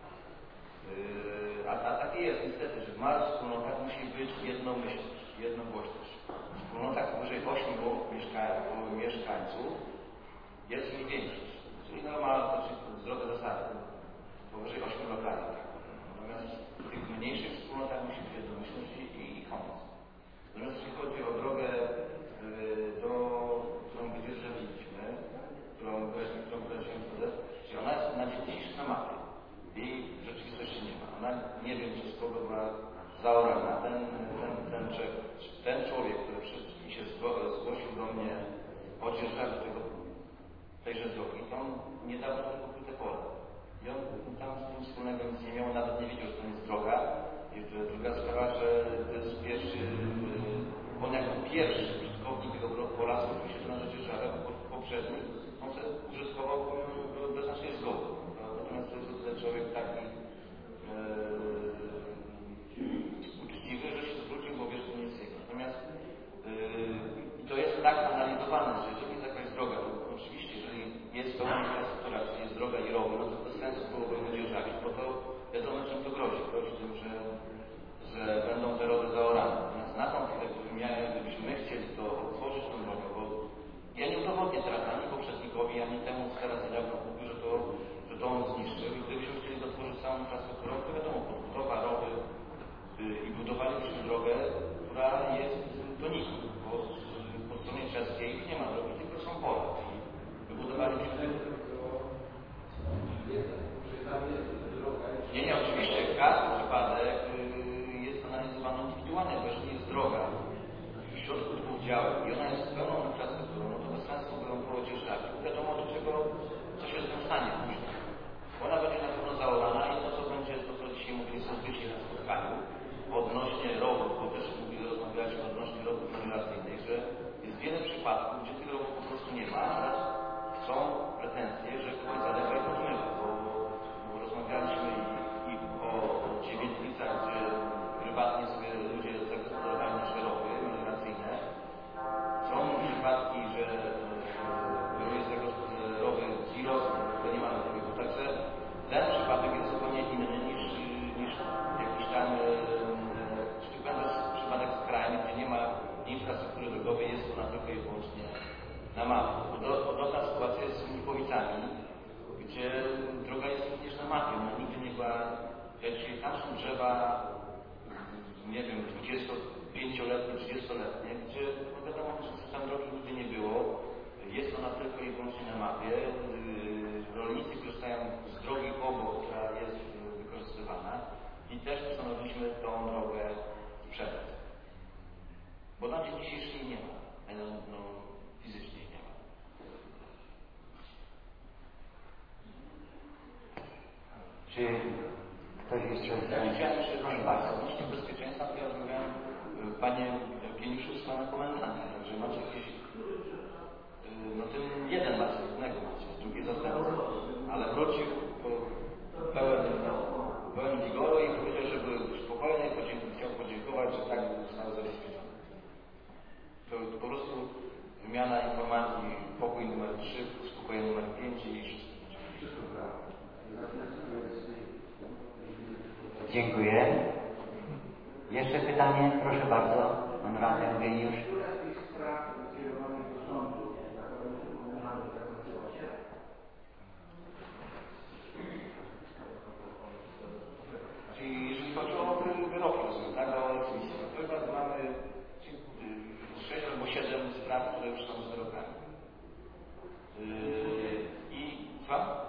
Yy, a, a takie jest niestety, że w małych wspólnotach musi być jednomyślność, jednogłośność. W wspólnotach powyżej ośmiu mieszkańców jest mniej większość. Czyli normalna, to znaczy zdrowe zasady. Powyżej ośmiu lokali. Natomiast w tych mniejszych wspólnotach musi być jednomyślność i, i koniec. Natomiast jeśli chodzi o drogę yy, do, którą wydzierżawiliśmy, którą którą wyraziłem wtedy, czyli ona jest na dziś na mapie. Jej w rzeczywistości nie ma. Ona nie wiem, przez kogo była zaorana. Ten, ten, ten, ten człowiek, który się zgłosił do mnie o dzierżawie tego, tejże drogi, to on niedawno kupił te pole. I on tam z tym wspólnego nic nie miał, nawet nie wiedział, że to jest droga. I druga sprawa, że to jest pierwszy, on jako pierwszy użytkownik tego pola zgłosił się do nas dzierżawę, bo poprzedni on sobie użytkował bez naszej zgody. Natomiast to jest ten człowiek taki e, uczciwy, że się zwrócił, bo wiesz, to nie jest jego. Natomiast e, skomplikowane, bo jeżeli jest droga w środku dwóch działek i ona jest pełną infrastrukturą, no to bez sensu by ją było dzierżawić. Wiadomo, do czego, co się z tym stanie później. Ona będzie na pewno zaorana i to, co będzie, to co dzisiaj mówiliśmy zbycie na spotkaniu, odnośnie rowów, bo też mówili, rozmawialiśmy odnośnie rowów melioracyjnych, że jest wiele przypadków, gdzie tych rowów po prostu nie ma, ale są pretensje, że ktoś zalewa i podmywa, bo, bo rozmawialiśmy i, i o Dziewiętnicach, gdzie prywatnie sobie ludzie zagospodarowali nasze rowy melioracyjne. Są przypadki, że były rowy Giros, to nie mamy wpływu. Także ten przypadek jest zupełnie inny niż, niż jakiś tam czy będzie przypadek skrajny, gdzie nie ma infrastruktury drogowej, jest ona tylko i wyłącznie na mapie. Podobna sytuacja jest z Mnikowicami, gdzie droga jest również na mapie. Ona nigdy nie była, jeśli tam są drzewa, nie wiem, dwudziestopięcioletnie, trzydziestoletnie, gdzie no wiadomo, że tam drogi nigdy nie było. Jest ona tylko i wyłącznie na mapie. Rolnicy korzystają z drogi obok, która jest wykorzystywana i też postanowiliśmy tą drogę sprzedać. Bo na dzień dzisiejszy jej nie ma. No, no, fizycznie jej nie ma. Czy ktoś jeszcze... Ja chciałem jeszcze, proszę bardzo, odnośnie bezpieczeństwa, to ja rozmawiałem, panie Eugeniuszu, z pana komendantem, także macie jakieś... No tym jeden macie, jednego macie, drugi zastępca, ale wrócił po pełen, pełen wigoru i powiedział, że był spokojny i podziękował, chciał podziękować, że tak został zabezpieczony. To po prostu wymiana informacji, pokój numer trzy, spokój numer pięć i wszystko. Dziękuję. Jeszcze pytanie? Proszę bardzo. Pan radny Eugeniusz. Czyli jeżeli chodzi o wyroki, rozumiem, tak? O eksmisję. Na przykład mamy sześć albo siedem spraw, które już są z wyrokami. Yy, I co?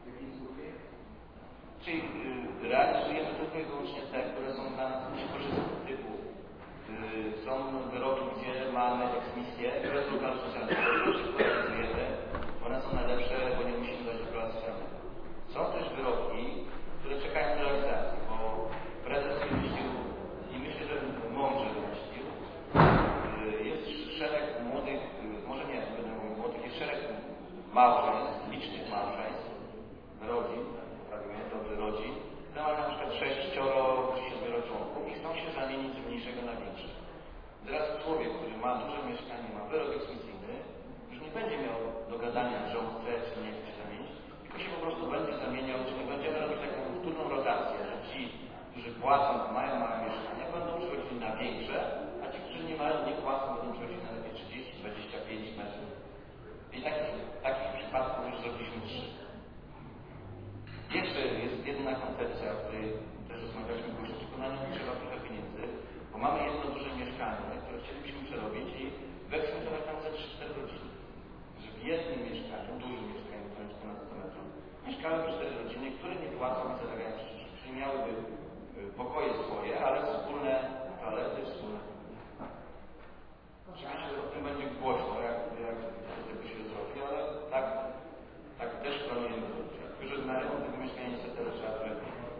Czyli yy, realizujemy tylko i wyłącznie te, które są dla nas niekorzystne, typu yy, są wyroki, gdzie mamy eksmisję, które są dla nas socjalne. Te realizujemy, one są najlepsze, bo nie musimy dać do prawa socjalnego. Są też wyroki, które czekają na realizację, bo prezes wymyślił i myślę, że mądrze wymyślił. Yy, jest szereg młodych, yy, może nie, nie będę mówił młodych, jest szereg małżeństw, licznych małżeństw, rodzin, prawidłowo dobrze rodzin, które mają na przykład sześcioro czy siedmioro członków i chcą się zamienić z mniejszego na większe. Teraz człowiek, który ma duże mieszkanie, ma wyrok eksmisyjny, już nie będzie miał do gadania, że on chce czy nie chce zamienić, tylko się po prostu będzie zamieniał, czyli będziemy robić taką wtórną rotację, że ci, którzy płacą, mają małe mieszkania, będą przechodzili na większe, a ci, którzy nie mają, nie płacą, będą przechodzili na lepiej trzydzieści dwadzieścia pięć metrów. I takich, takich przypadków już zrobiliśmy trzy. Jeszcze jest jedna koncepcja, o której też rozmawialiśmy, bo już przekonaniu nie trzeba trochę pieniędzy, bo mamy jedno duże mieszkanie, które chcielibyśmy przerobić i wyeksmitować tam ze trzy cztery rodziny. Że w jednym mieszkaniu, dużym mieszkaniu, które jest ponad sto metrów, mieszkałyby cztery rodziny, które nie płacą i zarabiają przecież. Czyli miałyby pokoje swoje, ale wspólne toalety, wspólne. Oczywiście o tym będzie głośno, jak, jak to tego się zrobi, ale tak, tak też planujemy zrobić. Tylko, że na rynku tego mieszkania niestety trzeba trochę.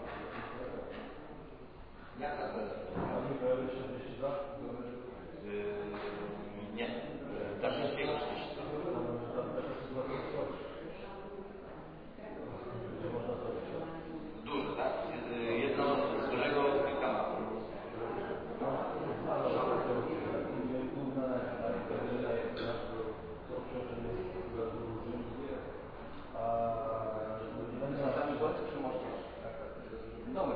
Jaka to jest? Yy, nie. Daszyńskiego trzydzieści dwa. Duże, tak? Jedno z dużego kilka małych. Sami władcy czy można? Domy.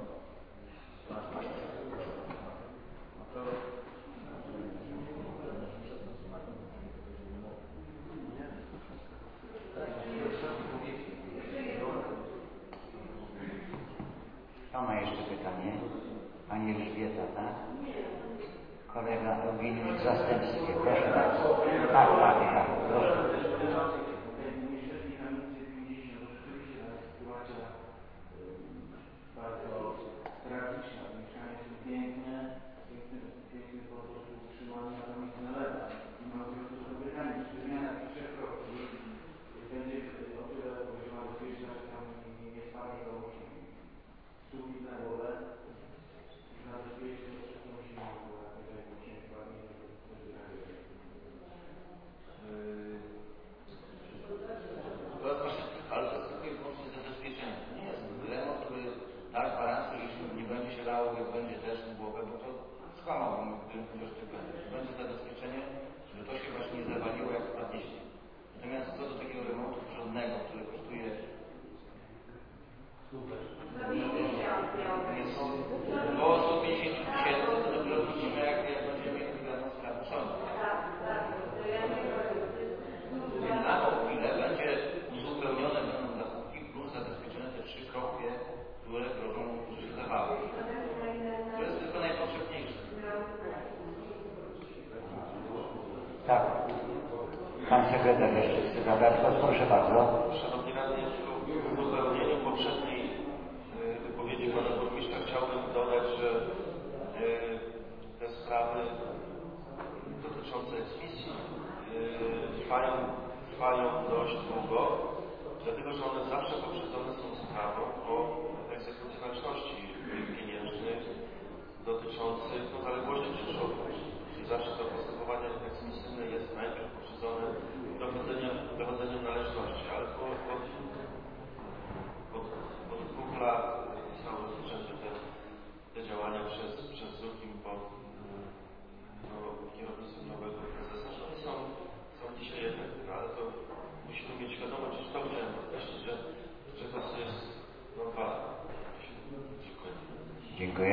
Kto ma jeszcze pytanie? Pani Elżbieta, tak? Kolega Eugeniusz Zastępski. Proszę bardzo. Tak, tak, tak. Proszę. Bardzo tragiczna, mieszkania są piękne, koszty będzie. Będzie zabezpieczenie, żeby to się właśnie nie zawaliło jak spadliście. Natomiast co do takiego remontu porządnego, który kosztuje jest około sto pięćdziesiąt tysięcy, to dopiero widzimy, jak, jak będziemy mieli wygraną sprawę sądu. Na tą chwilę będzie uzupełnione będą zachówki plus zabezpieczone te trzy kropie, które grożą, że się zawalą. To jest tylko najpotrzebniejsze. Tak. Pan sekretarz jeszcze chce zabrać głos. Proszę bardzo. Szanowni Radni, w uzupełnieniu poprzedniej wypowiedzi pana burmistrza chciałbym dodać, że te sprawy dotyczące eksmisji trwają, trwają dość długo, dlatego że one zawsze poprzedzone są sprawą o egzekucjonalności pieniężnych dotyczących no, zaległości czynszowych. Czyli zawsze to postępowanie eksmisyjne jest najpierw poprzedzone dochodzeniem, dochodzeniem należności, ale po, po, po, po dwóch lat zostały rozpoczęte te, te działania przez, przez ZUKiM pod no, kierownictwem nowego prezesa. No i są, są dzisiaj efekty, ale to musimy mieć świadomość, że to chciałem podkreślić, że, że to jest no, dwa lata. Dziękuję. Dziękuję.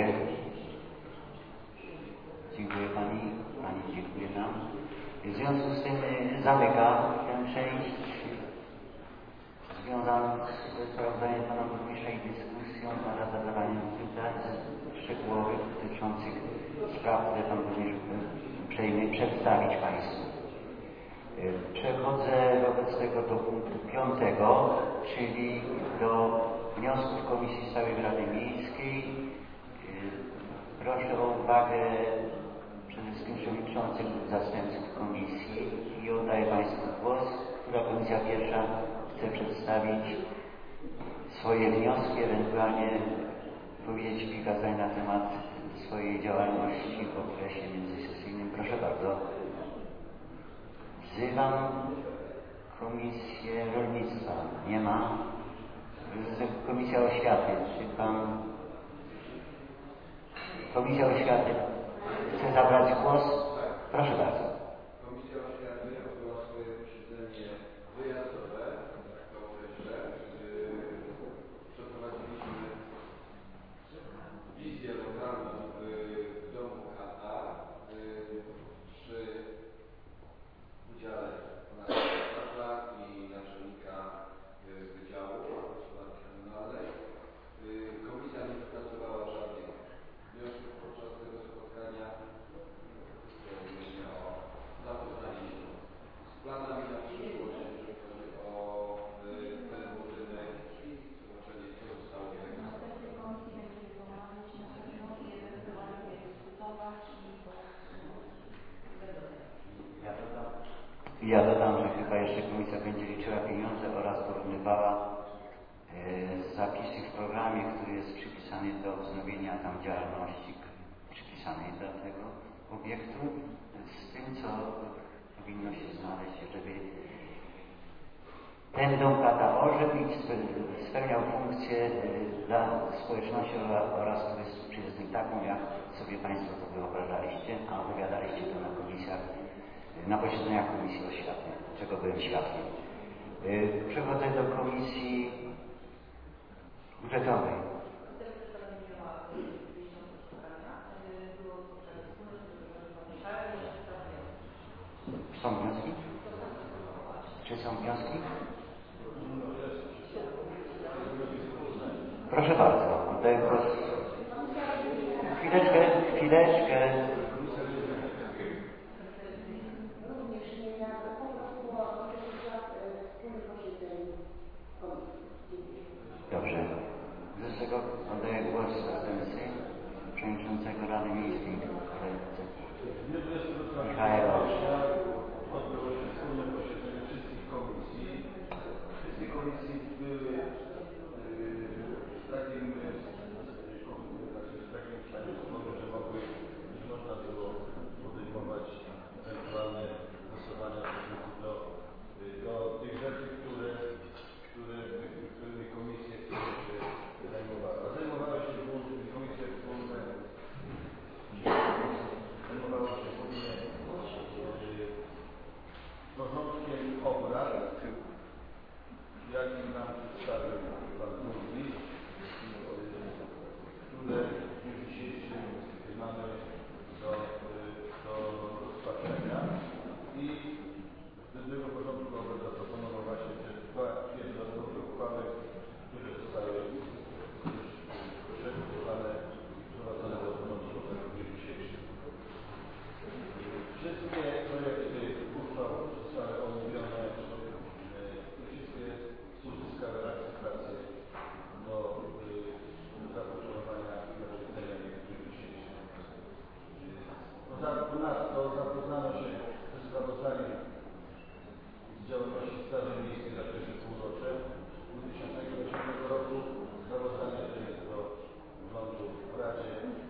Dziękuję Pani. Pani dziękuję nam. W związku z tym zamykam tę część związaną ze sprawozdaniem Pana Burmistrza i dyskusją oraz zadawaniem pytań szczegółowych dotyczących spraw, które Pan Burmistrz uprzejmie przedstawić Państwu. Przechodzę wobec tego do punktu piątego, czyli do wniosków Komisji Stałej Rady Miejskiej. Proszę o uwagę przede wszystkim przewodniczących lub zastępców komisji i oddaję Państwu głos, która komisja pierwsza chce przedstawić swoje wnioski, ewentualnie powiedzieć kilka zdań na temat swojej działalności w okresie międzysesyjnym. Proszę bardzo. Wzywam Komisję Rolnictwa. Nie ma. Komisja Oświaty. Czy Pan... Komisja Oświaty chce zabrać głos? Proszę bardzo. Komisja Oświaty odbyła swoje posiedzenie wyjazdowe, tak to określę. Przeprowadziliśmy wizję lokalną w domu Kata przy udziale pana sekretarza i naczelnika Wydziału Gospodarki Komunalnej. Komisja nie wypracowała żadnych wniosków podczas tego spotkania. O zapoznanie się z planami na przyszłość, jeżeli chodzi o ten budynek i zobaczenie, co zostało Ja dodam, że chyba jeszcze komisja będzie liczyła pieniądze oraz porównywała e, zapisy w programie, który jest przypisany do wznowienia tam działalności przypisanej do tego obiektu, z tym, co powinno się znaleźć, żeby ten dom Kata Orzeł spełniał funkcję e, dla społeczności oraz turystów przyjezdnych taką, jak sobie Państwo to wyobrażaliście, a opowiadaliście to na komisjach, na posiedzeniach Komisji Oświaty, czego byłem świadkiem. Przechodzę do Komisji Budżetowej. Są wnioski? Czy są wnioski? Proszę bardzo, oddaję głos. Chwileczkę, chwileczkę. Dobrze. Z tego oddaję głos zastępcy przewodniczącego Rady Miejskiej Michałowi. Odbyło się wspólne posiedzenie wszystkich komisji. Wszystkie komisje były w takim, w takim stanie, że mogły Ponadto zapoznano się ze sprawozdaniem z działalności Straży Miejskiej za pierwsze półrocze dwa tysiące dziesiątego roku. Sprawozdanie to jest do wglądu w Radzie.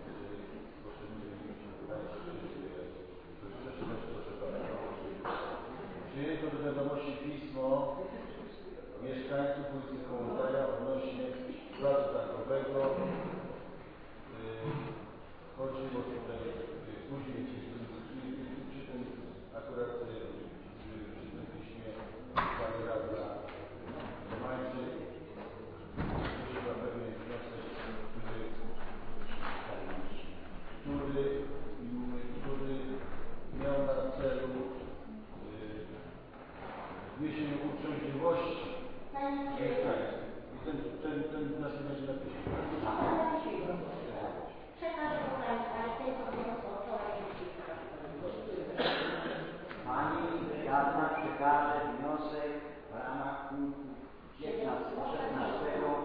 Przyjęto do wiadomości pismo mieszkańców ulicy Kołątaja odnośnie placu targowego. Chodziło tutaj później przy tym akurat przy tym piśmie pani radna Mańcy zgłosiła pewien wniosek, który, który, który miał na celu zniesienie uciążliwości mieszkańców. I ten, ten, ten wniosek będzie napisany. Pani radna przekaże wniosek w ramach punktu szesnastego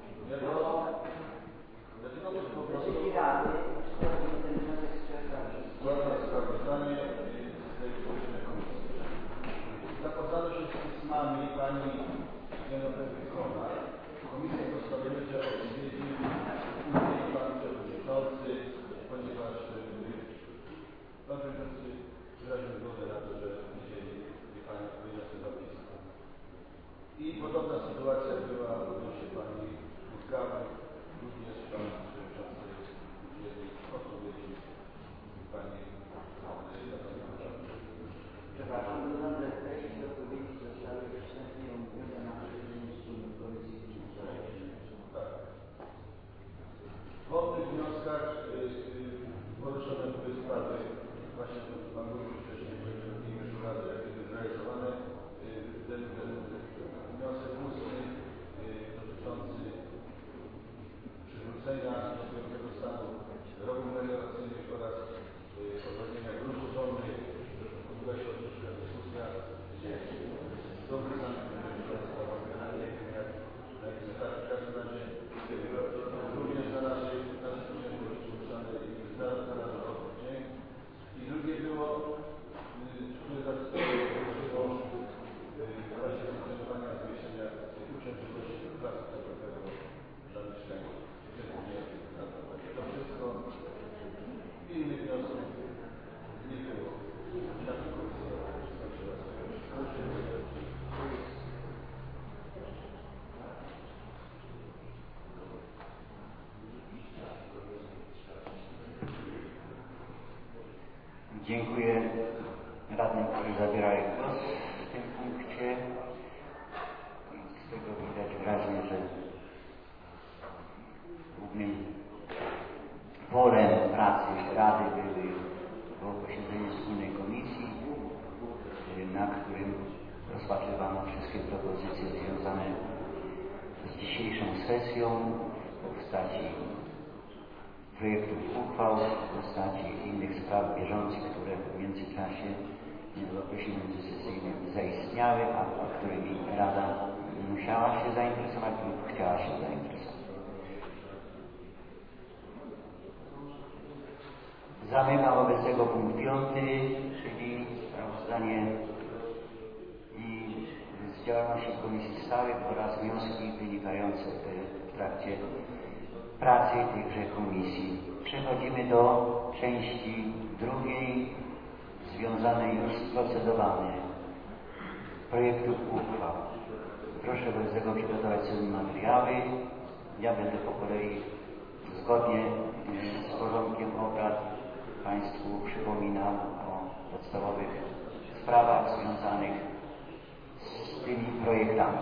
do Wysokiej Rady, wtedy ten wniosek przekaże. Składam sprawozdanie z tej komisji. Zapoznano się z pismami pani Genowewy Konar. Komisja postanowiła, że odpowiedzi udzieli pan przewodniczący, ponieważ pan przewodniczący wyraził zgodę na to, że udzieli pani odpowiedzi na te pisma. I podobna sytuacja była odnośnie pani Kurkawy. Również pan przewodniczący udzieli odpowiedzi pani Przepraszam, dodam, że treści odpowiedzi zostały wstępnie omówione na posiedzeniu wspólnej Komisji Gospodarczej. Tak. W owych wnioskach poruszone były sprawy, właśnie pan burmistrz wcześniej powiedział, już razy jak były zrealizowane. Ten, ten wniosek ustny dotyczący przywrócenia do stanu robót melioracyjnych oraz odwodnienia gruntów rolnych. Odbyła się oczywiście dyskusja, gdzie dobry zamysł na jakim etapie. W każdym razie również na naszej stronie było przypuszczane i znalazło dzień. I drugie było, które zastosowało właśnie funkcjonowania zwiększenia uciążliwości placu targowego dla mieszkańców. To wszystko innych wniosków nie było. Dziękuję radnym, którzy zabierali głos w tym punkcie. Z tego widać wyraźnie, że głównym polem pracy Rady były, było posiedzenie wspólnej komisji, na którym rozpatrywano wszystkie propozycje związane z dzisiejszą sesją w postaci projektów uchwał, w postaci innych spraw bieżących, które w międzyczasie w okresie międzysesyjnym zaistniały, a, a którymi Rada musiała się zainteresować lub chciała się zainteresować. Zamykam wobec tego punkt piąty, czyli sprawozdanie i z działalności Komisji Stałych oraz wnioski wynikające w trakcie pracy tychże komisji. Przechodzimy do części drugiej, związanej już z procedowaniem projektów uchwał. Proszę wobec tego przygotować sobie materiały. Ja będę po kolei zgodnie z porządkiem obrad Państwu przypominam o podstawowych sprawach związanych z tymi projektami.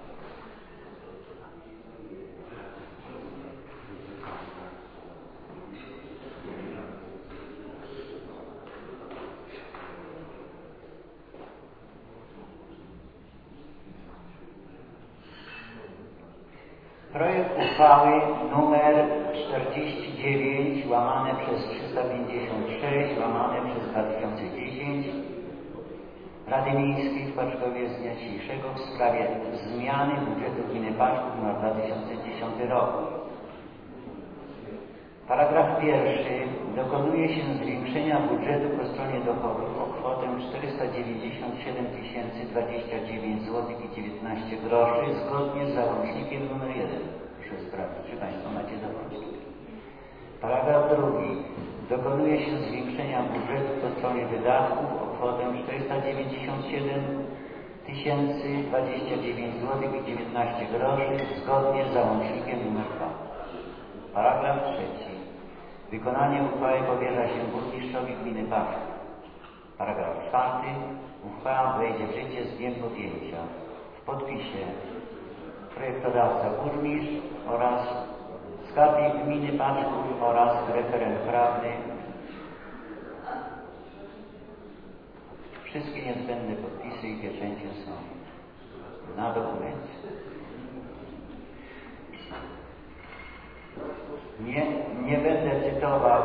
Projekt uchwały numer czterdzieści dziewięć łamane przez trzysta pięćdziesiąt sześć łamane przez dwa tysiące dziesięć Rady Miejskiej w Paczkowie z dnia dzisiejszego w sprawie zmiany budżetu gminy Paczków na dwa tysiące dziesiąty rok. Paragraf pierwszy. Dokonuje się zwiększenia budżetu po stronie dochodów o kwotę czterysta dziewięćdziesiąt siedem tysięcy dwadzieścia dziewięć złotych i dziewiętnaście groszy zgodnie z załącznikiem numer jeden. Proszę sprawdzić, czy Państwo macie załącznik. Paragraf drugi. Dokonuje się zwiększenia budżetu po stronie wydatków o kwotę czterysta dziewięćdziesiąt siedem tysięcy dwadzieścia dziewięć złotych i dziewiętnaście groszy zgodnie z załącznikiem numer dwa. Paragraf trzeci. Wykonanie uchwały powierza się burmistrzowi gminy Paszków. Paragraf czwarty. Uchwała wejdzie w życie z dniem podjęcia. W podpisie projektodawca burmistrz oraz skarbnik gminy Paszków oraz referent prawny. Wszystkie niezbędne podpisy i pieczęcie są na dokumencie. Nie, nie będę cytował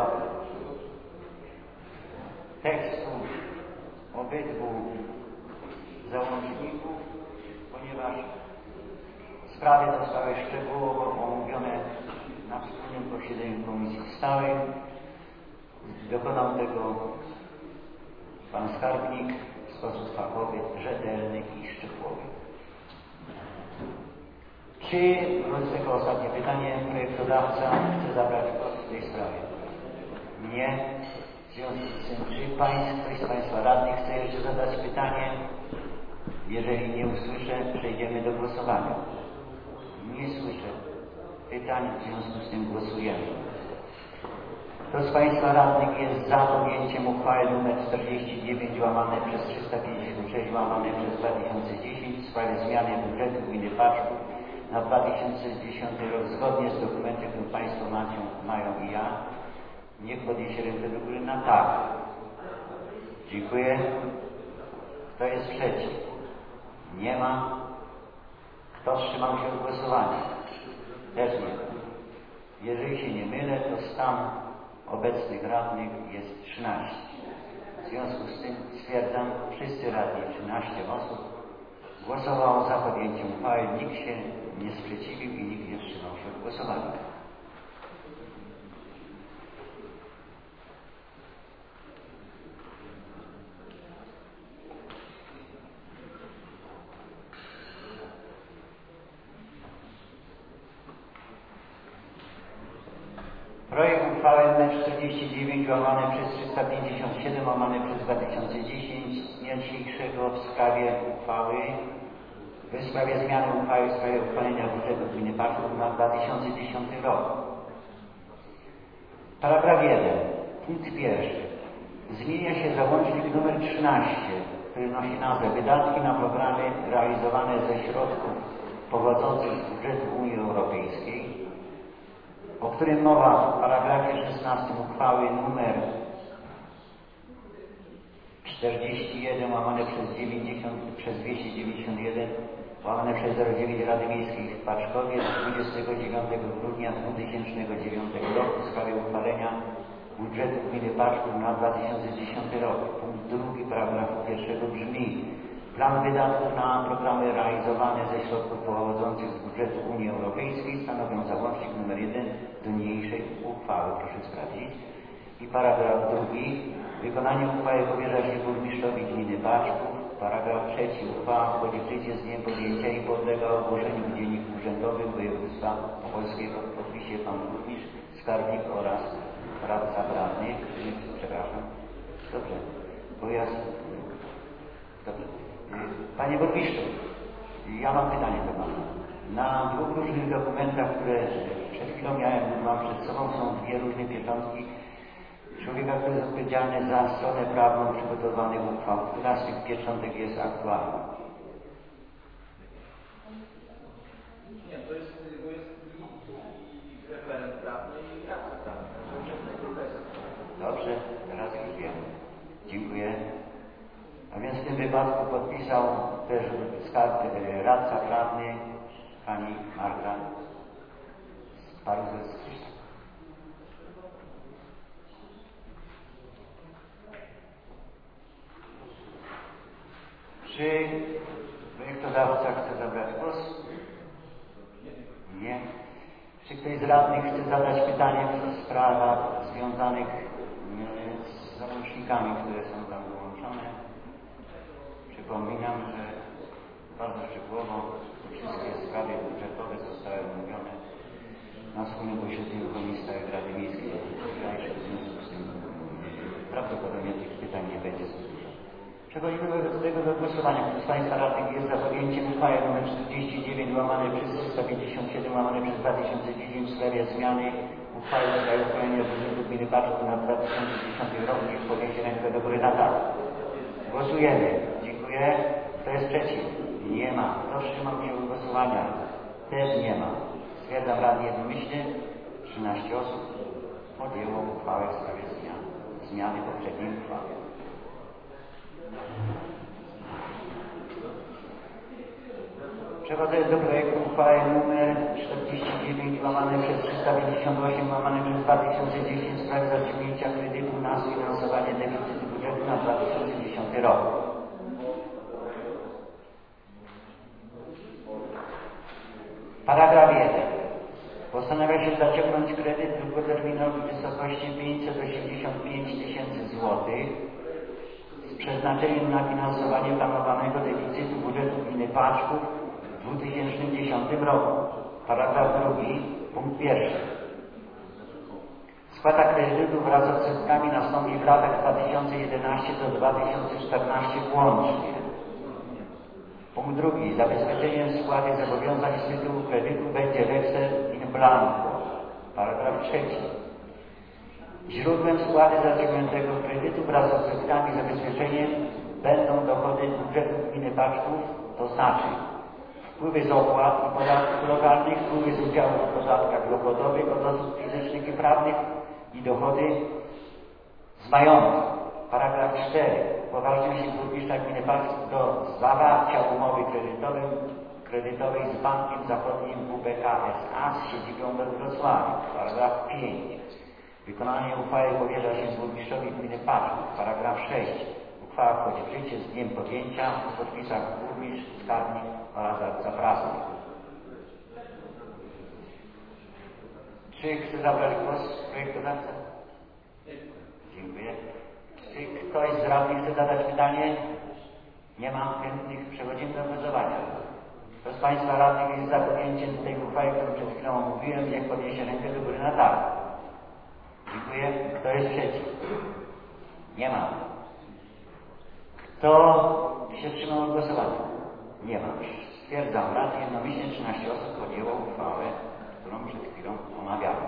tekstów obydwu załączników, ponieważ sprawy zostały szczegółowo omówione na wspólnym posiedzeniu Komisji Stałej. Dokonał tego pan skarbnik w sposób fachowy, rzetelny i szczegółowy. Czy, wobec tego ostatnie pytanie, projektodawca chce zabrać głos w tej sprawie? Nie. W związku z tym, czy państwo, ktoś z Państwa radnych chce jeszcze zadać pytanie? Jeżeli nie usłyszę, przejdziemy do głosowania. Nie słyszę pytań, w związku z tym głosujemy. Kto z Państwa radnych jest za podjęciem uchwały nr czterdzieści dziewięć łamane przez trzysta pięćdziesiąt sześć łamane przez dwa tysiące dziesięć w sprawie zmiany budżetu gminy Paszków na dwa tysiące dziesiąty rok zgodnie z dokumentem, który Państwo macie, mają i ja? Niech podniesie rękę do góry na tak. Dziękuję. Kto jest przeciw? Nie ma. Kto wstrzymał się od głosowania? Też nie. Jeżeli się nie mylę, to stan obecnych radnych jest trzynaście. W związku z tym stwierdzam, wszyscy radni, trzynaście osób, głosowało za podjęciem uchwały, nikt się nie sprzeciwił i nikt nie wstrzymał się od głosowania. Projekt uchwały nr czterdzieści dziewięć łamane przez trzysta pięćdziesiąt siedem łamane przez dwa tysiące dziesięć z dnia dzisiejszego w sprawie uchwały w sprawie zmiany uchwały w sprawie uchwalenia budżetu gminy Paszków na dwa tysiące dziesiąty rok. Paragraf jeden. Punkt pierwszy. Zmienia się załącznik nr trzynaście, który nosi nazwę Wydatki na programy realizowane ze środków pochodzących z budżetu Unii Europejskiej, o którym mowa w paragrafie szesnastym uchwały nr czterdzieści jeden łamane przez dziewięćdziesiąt przez dwieście dziewięćdziesiąt jeden łamane przez zero dziewięć Rady Miejskiej w Paszkowie z dwudziestego dziewiątego grudnia dwa tysiące dziewiątego roku w sprawie uchwalenia budżetu gminy Paszków na dwa tysiące dziesiąty rok. Punkt drugi paragrafu pierwszego brzmi: Plan wydatków na programy realizowane ze środków pochodzących z budżetu Unii Europejskiej stanowią załącznik nr jeden do niniejszej uchwały. Proszę sprawdzić. I paragraf drugi. Wykonanie uchwały powierza się burmistrzowi gminy Paszków. Paragraf trzeci. Uchwała wchodzi w życie z dniem podjęcia i podlega ogłoszeniu w Dzienniku Urzędowym Województwa Opolskiego. W podpisie pan burmistrz, skarbnik oraz radca prawny. Przepraszam. Dobrze. Bo ja... Dobrze. Panie burmistrzu, ja mam pytanie do Pana. Na dwóch różnych dokumentach, które przed chwilą miałem, mam przed sobą, są dwie różne pieczątki człowieka, który jest odpowiedzialny za stronę prawną przygotowanych uchwał. Która z tych pieczątek jest aktualna? Nie, to jest, bo jest i referent prawny i radca prawny. Dobrze, teraz już wiem. Dziękuję. A więc w tym wypadku podpisał też skarb, radca prawny pani Marta Paruzelska. Czy projektodawca chce zabrać głos? Nie. Czy ktoś z radnych chce zadać pytanie w sprawach związanych z załącznikami, które są tam dołączone? Przypominam, że bardzo szczegółowo wszystkie sprawy budżetowe zostały omówione na wspólnym posiedzeniu Komisji Stałej Rady Miejskiej. W związku z tym prawdopodobnie tych pytań nie będzie za dużo. Przechodzimy do tego do głosowania. Kto z Państwa radnych jest za podjęciem uchwały nr czterdzieści dziewięć łamane przez trzysta pięćdziesiąt siedem łamane przez dwa tysiące dziesięć w sprawie zmiany uchwały w sprawie uchwalenia budżetu gminy Paczków na dwa tysiące dziesiąty rok, niech podniesie rękę do góry na tak. Głosujemy. Dziękuję. Kto jest przeciw? Nie ma. Kto wstrzymał się od głosowania? Też nie ma. Stwierdzam radnie jednomyślnie. trzynaście osób podjęło uchwałę w sprawie zmian. Zmiany poprzedniej uchwały. Przechodzę do projektu uchwały nr czterdzieści dziewięć łamane przez trzysta pięćdziesiąt osiem łamane przez dwa tysiące dziesięć w sprawie zaciągnięcia kredytu na sfinansowanie deficytu budżetu na dwa tysiące dziesiąty rok. Paragraf jeden. Postanawia się zaciągnąć kredyt długoterminowy w wysokości pięćset osiemdziesiąt pięć tysięcy złotych z przeznaczeniem na finansowanie planowanego deficytu budżetu gminy Paczków w dwa tysiące dziesiątym roku. Paragraf drugi, punkt pierwszy. Spłata kredytu wraz z odsetkami nastąpi w latach dwa tysiące jedenasty do dwa tysiące czternasty włącznie. Punkt drugi. Zabezpieczeniem spłaty zobowiązań z tytułu kredytu będzie weksel in blanco. Paragraf trzeci. Źródłem spłaty zaciągniętego kredytu wraz z odsetkami i zabezpieczeniem będą dochody budżetu gminy Paczków, to znaczy wpływy z opłat i podatków lokalnych, wpływy z udziału w podatkach dochodowych od osób fizycznych i prawnych i dochody z majątku. Paragraf cztery. Upoważnia się burmistrza gminy Paczków do zawarcia umowy kredytowej, kredytowej z Bankiem Zachodnim W B K S A z siedzibą we Wrocławiu. Paragraf pięć. Wykonanie uchwały powierza się burmistrzowi gminy Paczków. Paragraf sześć. Uchwała wchodzi w życie z dniem podjęcia w podpisach burmistrz, skarbnik oraz radca prawny. Czy chce zabrać głos projektodawca? Dziękuję. Czy ktoś z radnych chce zadać pytanie? Nie ma chętnych. Przechodzimy do głosowania. Kto z Państwa radnych jest za podjęciem tej uchwały, którą przed chwilą omówiłem, niech podniesie rękę do góry na tak. Dziękuję. Kto jest przeciw? Nie ma. Kto się wstrzymał od głosowania? Nie ma. Stwierdzam, radnie jednomyślnie trzynaście osób podjęło uchwałę, którą przed chwilą omawiałem.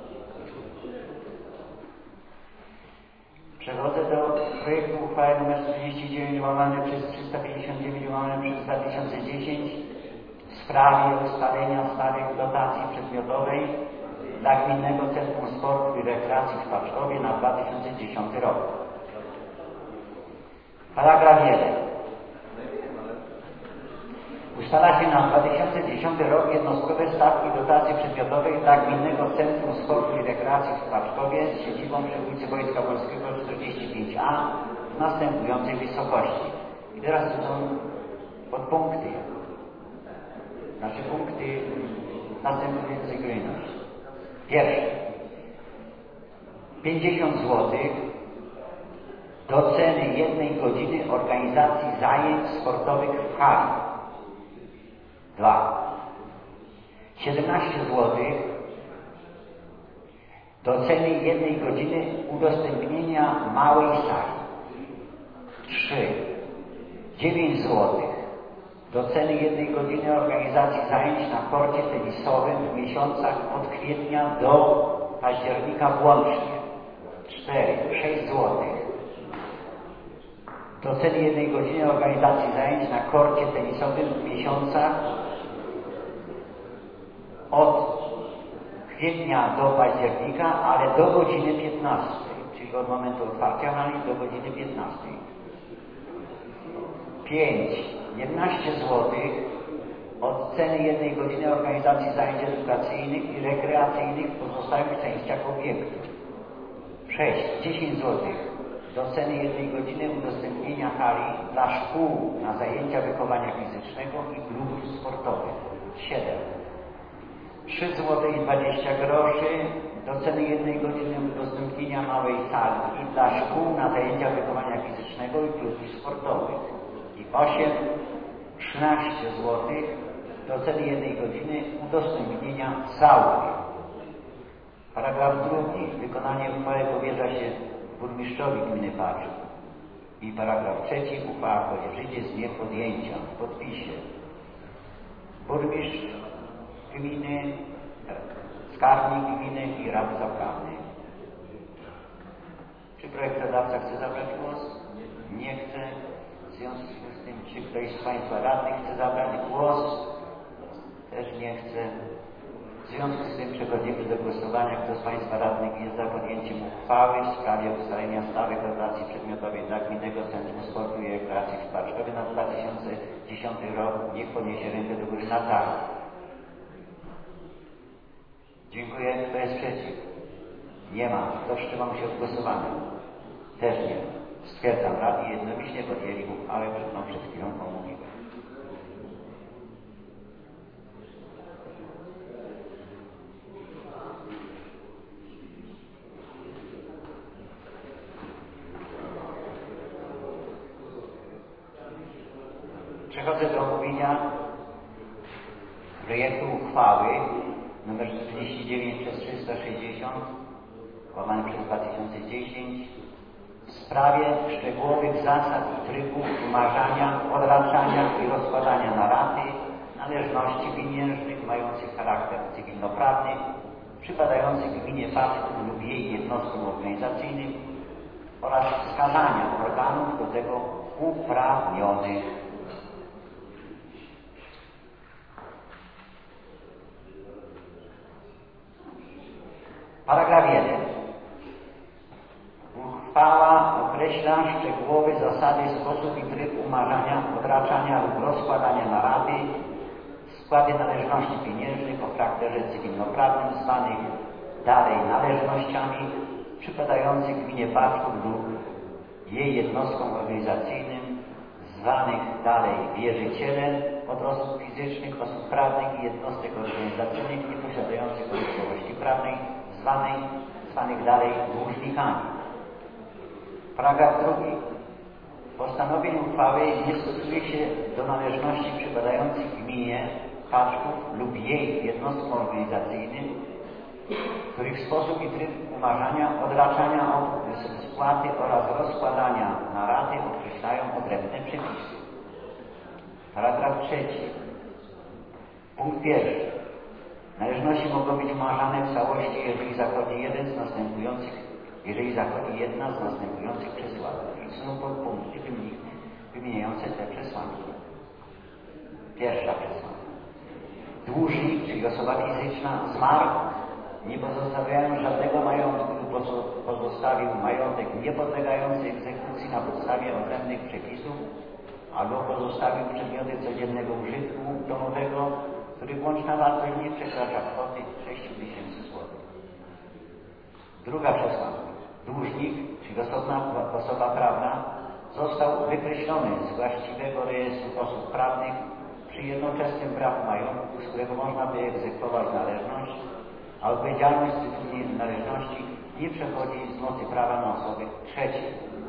Przechodzę do projektu uchwały nr czterdzieści dziewięć łamane przez trzysta pięćdziesiąt dziewięć łamane przez dwa tysiące dziesięć w sprawie ustalenia stawek dotacji przedmiotowej dla Gminnego Centrum Sportu i Rekreacji w Paczkowie na dwa tysiące dziesiąty rok. Paragraf jeden. Ustala się na dwa tysiące dziesiąty rok jednostkowe stawki dotacji przedmiotowej dla Gminnego Centrum Sportu i Rekreacji w Paczkowie z siedzibą przy ulicy Wojska Polskiego czterdzieści pięć A w następującej wysokości. I teraz są podpunkty. Znaczy punkty następującej kolejności. Pierwszy. pięćdziesiąt złotych do ceny jednej godziny organizacji zajęć sportowych w hali. Dwa. siedemnaście złotych do ceny jednej godziny udostępnienia małej sali. Trzy. dziewięć złotych do ceny jednej godziny organizacji zajęć na korcie tenisowym w miesiącach od kwietnia do października włącznie. Cztery. sześć złotych do ceny jednej godziny organizacji zajęć na korcie tenisowym w miesiącach od kwietnia do października, ale do godziny piętnastej, czyli od momentu otwarcia hali do godziny piętnastej. Pięć. jedenaście złotych od ceny jednej godziny organizacji zajęć edukacyjnych i rekreacyjnych w pozostałych częściach obiektu. Sześć. dziesięć złotych do ceny jednej godziny udostępnienia hali dla szkół na zajęcia wychowania fizycznego i klubów sportowych. Siedem. trzy złote i dwadzieścia groszy do ceny jednej godziny udostępnienia małej sali dla szkół na zajęcia wychowania fizycznego i klubów sportowych. I osiem, trzynaście złotych do ceny jednej godziny udostępnienia sauny. Paragraf drugi. Wykonanie uchwały powierza się burmistrzowi gminy Paczków. I paragraf trzeci. Uchwała wchodzi w życie z dniem podjęcia. W podpisie burmistrz gminy, skarbnik gminy i radca prawny. Czy projektodawca chce zabrać głos? Nie chce. W związku z tym, czy ktoś z Państwa radnych chce zabrać głos? Też nie chce. W związku z tym przechodzimy do głosowania. Kto z Państwa radnych jest za podjęciem uchwały w sprawie ustalenia stawek dotacji przedmiotowej dla Gminnego Centrum Sportu i Rekreacji w Paczkowie na dwa tysiące dziesiąty rok, niech podniesie rękę do góry na tak. Dziękuję. Kto jest przeciw? Nie ma. Kto wstrzymał się od głosowania? Też nie ma. Stwierdzam, radni jednomyślnie podjęli uchwałę, którą przed chwilą omówiłem. Przechodzę do omówienia projektu uchwały nr czterdzieści dziewięć przez trzysta sześćdziesiąt łamane przez dwa tysiące dziesięć w sprawie szczegółowych zasad i trybów umarzania, odraczania i rozkładania na raty należności pieniężnych mających charakter cywilnoprawny przypadających gminie Paczków lub jej jednostkom organizacyjnym oraz wskazania organów do tego uprawnionych. Paragraf jeden. Uchwała określa szczegółowe zasady, sposób i tryb umarzania, odraczania lub rozkładania na raty składy należności pieniężnych o charakterze cywilnoprawnym, zwanych dalej należnościami, przypadających gminie Paczków lub jej jednostkom organizacyjnym, zwanych dalej wierzycielem od osób fizycznych, osób prawnych i jednostek organizacyjnych nieposiadających osobowości prawnej, zwanej, zwanych dalej dłużnikami. Paragraf drugi. Postanowień uchwały nie stosuje się do należności przypadających gminie Paczków lub jej jednostkom organizacyjnym, których sposób i tryb umarzania, odraczania od spłaty oraz rozkładania na raty określają odrębne przepisy. Paragraf trzeci. Punkt pierwszy. Należności mogą być umarzane w całości, jeżeli zachodzi jeden z następujących, jeżeli zachodzi jedna z następujących przesłanek. I są podpunkty wymieniające te przesłanki. Pierwsza przesłanka. Dłużnik, czyli osoba fizyczna, zmarł, nie pozostawiając żadnego majątku lub pozostawił majątek niepodlegający egzekucji na podstawie odrębnych przepisów, albo pozostawił przedmioty codziennego użytku domowego, których łączna wartość nie przekracza kwoty sześć tysięcy złotych. Druga przesłanka. Dłużnik, czyli osobna, osoba prawna, został wykreślony z właściwego rejestru osób prawnych przy jednoczesnym braku majątku, z którego można by egzekwować należność, a odpowiedzialność z tytułu należności nie przechodzi z mocy prawa na osoby trzecie.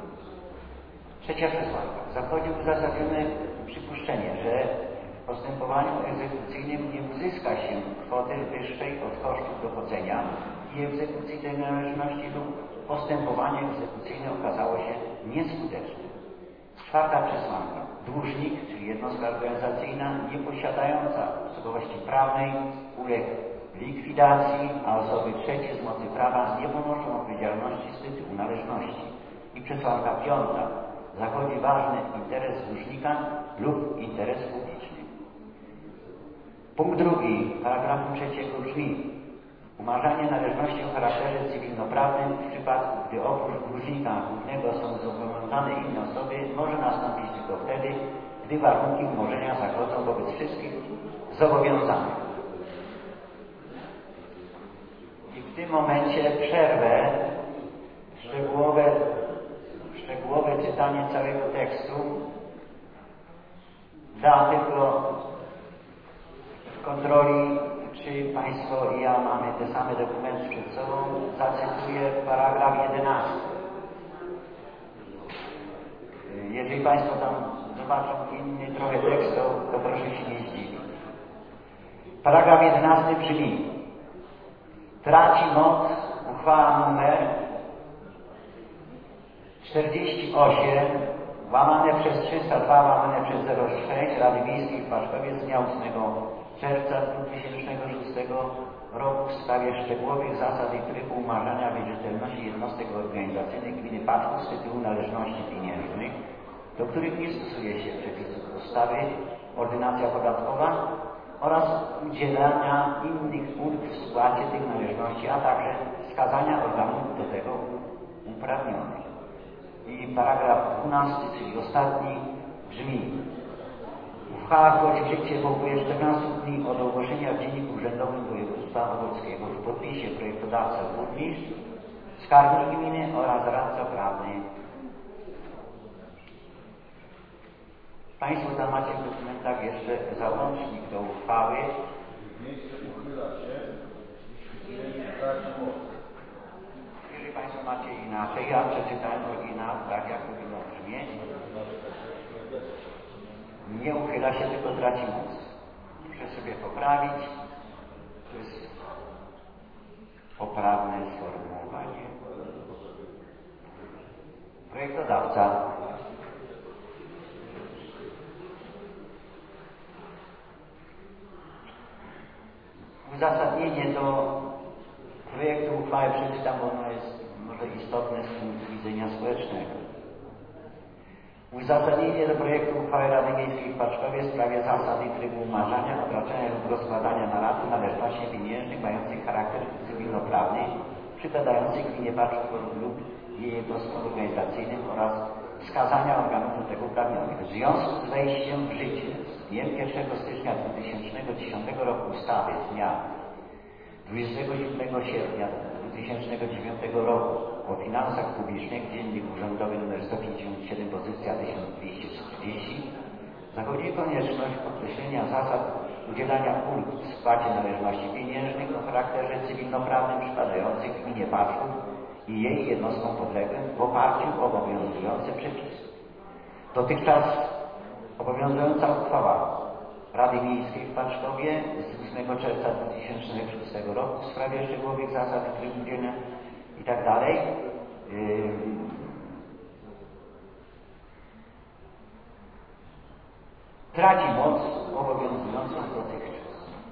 Trzecia przesłanka. Zachodzi uzasadnione przypuszczenie, że w postępowaniu egzekucyjnym nie uzyska się kwoty wyższej od kosztów dochodzenia i egzekucji tej należności lub postępowanie egzekucyjne okazało się nieskuteczne. Czwarta przesłanka. Dłużnik, czyli jednostka organizacyjna nie posiadająca osobowości prawnej uległ likwidacji, a osoby trzecie z mocy prawa nie ponoszą odpowiedzialności z tytułu należności. I przesłanka piąta. Zachodzi ważny interes dłużnika lub interes publiczny. Punkt drugi paragrafu trzeciego brzmi: umarzanie należności o charakterze cywilnoprawnym w przypadku, gdy oprócz dłużnika głównego są zobowiązane inne osoby, może nastąpić tylko wtedy, gdy warunki umorzenia zachodzą wobec wszystkich zobowiązanych. I w tym momencie przerwę szczegółowe, szczegółowe czytanie całego tekstu dla tylko kontroli, czy Państwo i ja mamy te same dokumenty przed sobą, zacytuję paragraf jedenasty. Jeżeli Państwo tam zobaczą inny trochę tekst, to, to proszę się nie zdziwić. Paragraf jedenasty brzmi: traci moc uchwała numer czterdzieści osiem łamane przez trzysta dwa łamane przez zero sześć Rady Miejskiej w Paszkowie z dnia ósmego czerwca dwa tysiące szóstego roku w sprawie szczegółowych zasad i trybu umarzania wierzytelności jednostek organizacyjnych gminy Paszków z tytułu należności pieniężnych, do których nie stosuje się przepisów ustawy, ordynacja podatkowa oraz udzielania innych ulg w spłacie tych należności, a także wskazania organów do tego uprawnionych. I paragraf dwunasty, czyli ostatni, brzmi: uchwała wchodzi w życie w upływie czternastu dni od ogłoszenia w Dzienniku Urzędowym Województwa Opolskiego. W podpisie projektodawca burmistrz, skarbnik gminy oraz radca prawny. Państwo tam macie w dokumentach jeszcze załącznik do uchwały. Miejsce uchyla się, jeśli traci moc. Jeżeli Państwo macie inaczej, ja przeczytałem oryginał tak, jak powinno brzmieć. Nie uchyla się, tylko traci moc. Muszę sobie poprawić. To jest poprawne sformułowanie. Projektodawca. Uzasadnienie do projektu uchwały przeczytam, bo ono jest może istotne z punktu widzenia społecznego. Uzasadnienie do projektu uchwały Rady Miejskiej w Paszkowie w sprawie zasad i trybu umarzania, odraczania lub rozkładania na raty należności pieniężnych mających charakter cywilnoprawny, przypadających gminie Paszków lub jej jednostkom organizacyjnym oraz wskazania organów do tego uprawnionych. W związku z wejściem w życie z dniem pierwszego stycznia dwa tysiące dziesiątego roku ustawy z dnia dwudziestego siódmego sierpnia dwa tysiące dziewiątego roku o finansach publicznych, Dziennik Urzędowy nr sto pięćdziesiąt siedem, pozycja tysiąc dwieście czterdzieści, zachodzi konieczność określenia zasad udzielania ulg w spłacie należności pieniężnych o charakterze cywilnoprawnym przypadających gminie Paszków i jej jednostkom podległym w oparciu o obowiązujące przepisy. Dotychczas obowiązująca uchwała Rady Miejskiej w Paszkowie z ósmego czerwca dwa tysiące szóstego roku w sprawie szczegółowych zasad trybu udzielenia i tak dalej yy, traci moc obowiązującą dotychczas.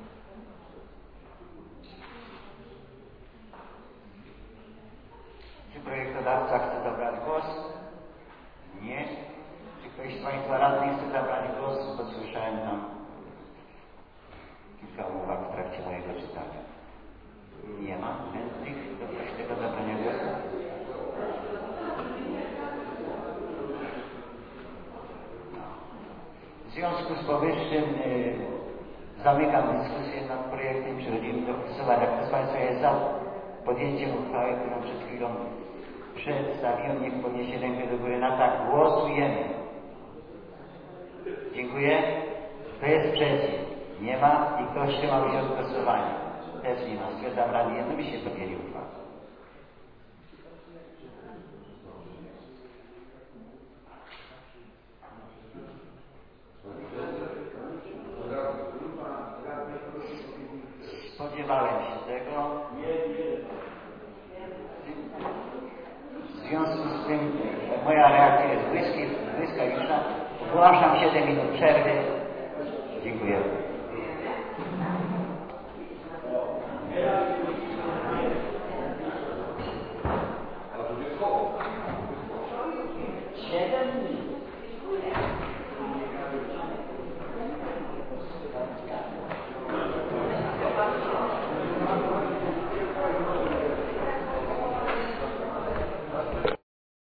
Czy projektodawca chce zabrać głos? Nie. Czy ktoś z Państwa radnych chce zabrać głos? Bo słyszałem tam kilka uwag w trakcie mojego czytania. Nie ma chętnych do tego zabrania głosu? W związku z powyższym yy, zamykam dyskusję nad projektem. Przechodzimy do głosowania. Kto z Państwa jest za podjęciem uchwały, którą przed chwilą przedstawiłem, niech podniesie rękę do góry. Na tak, głosujemy. Dziękuję. Kto jest przeciw? Nie ma. I kto wstrzymał się od głosowania? Też nie ma. Stwierdzam, Rady jednomyślnie podjęli uchwałę. Spodziewałem się tego. W związku z tym moja reakcja jest błyski, błyskawiczna. Ogłaszam siedem minut przerwy. Dziękuję.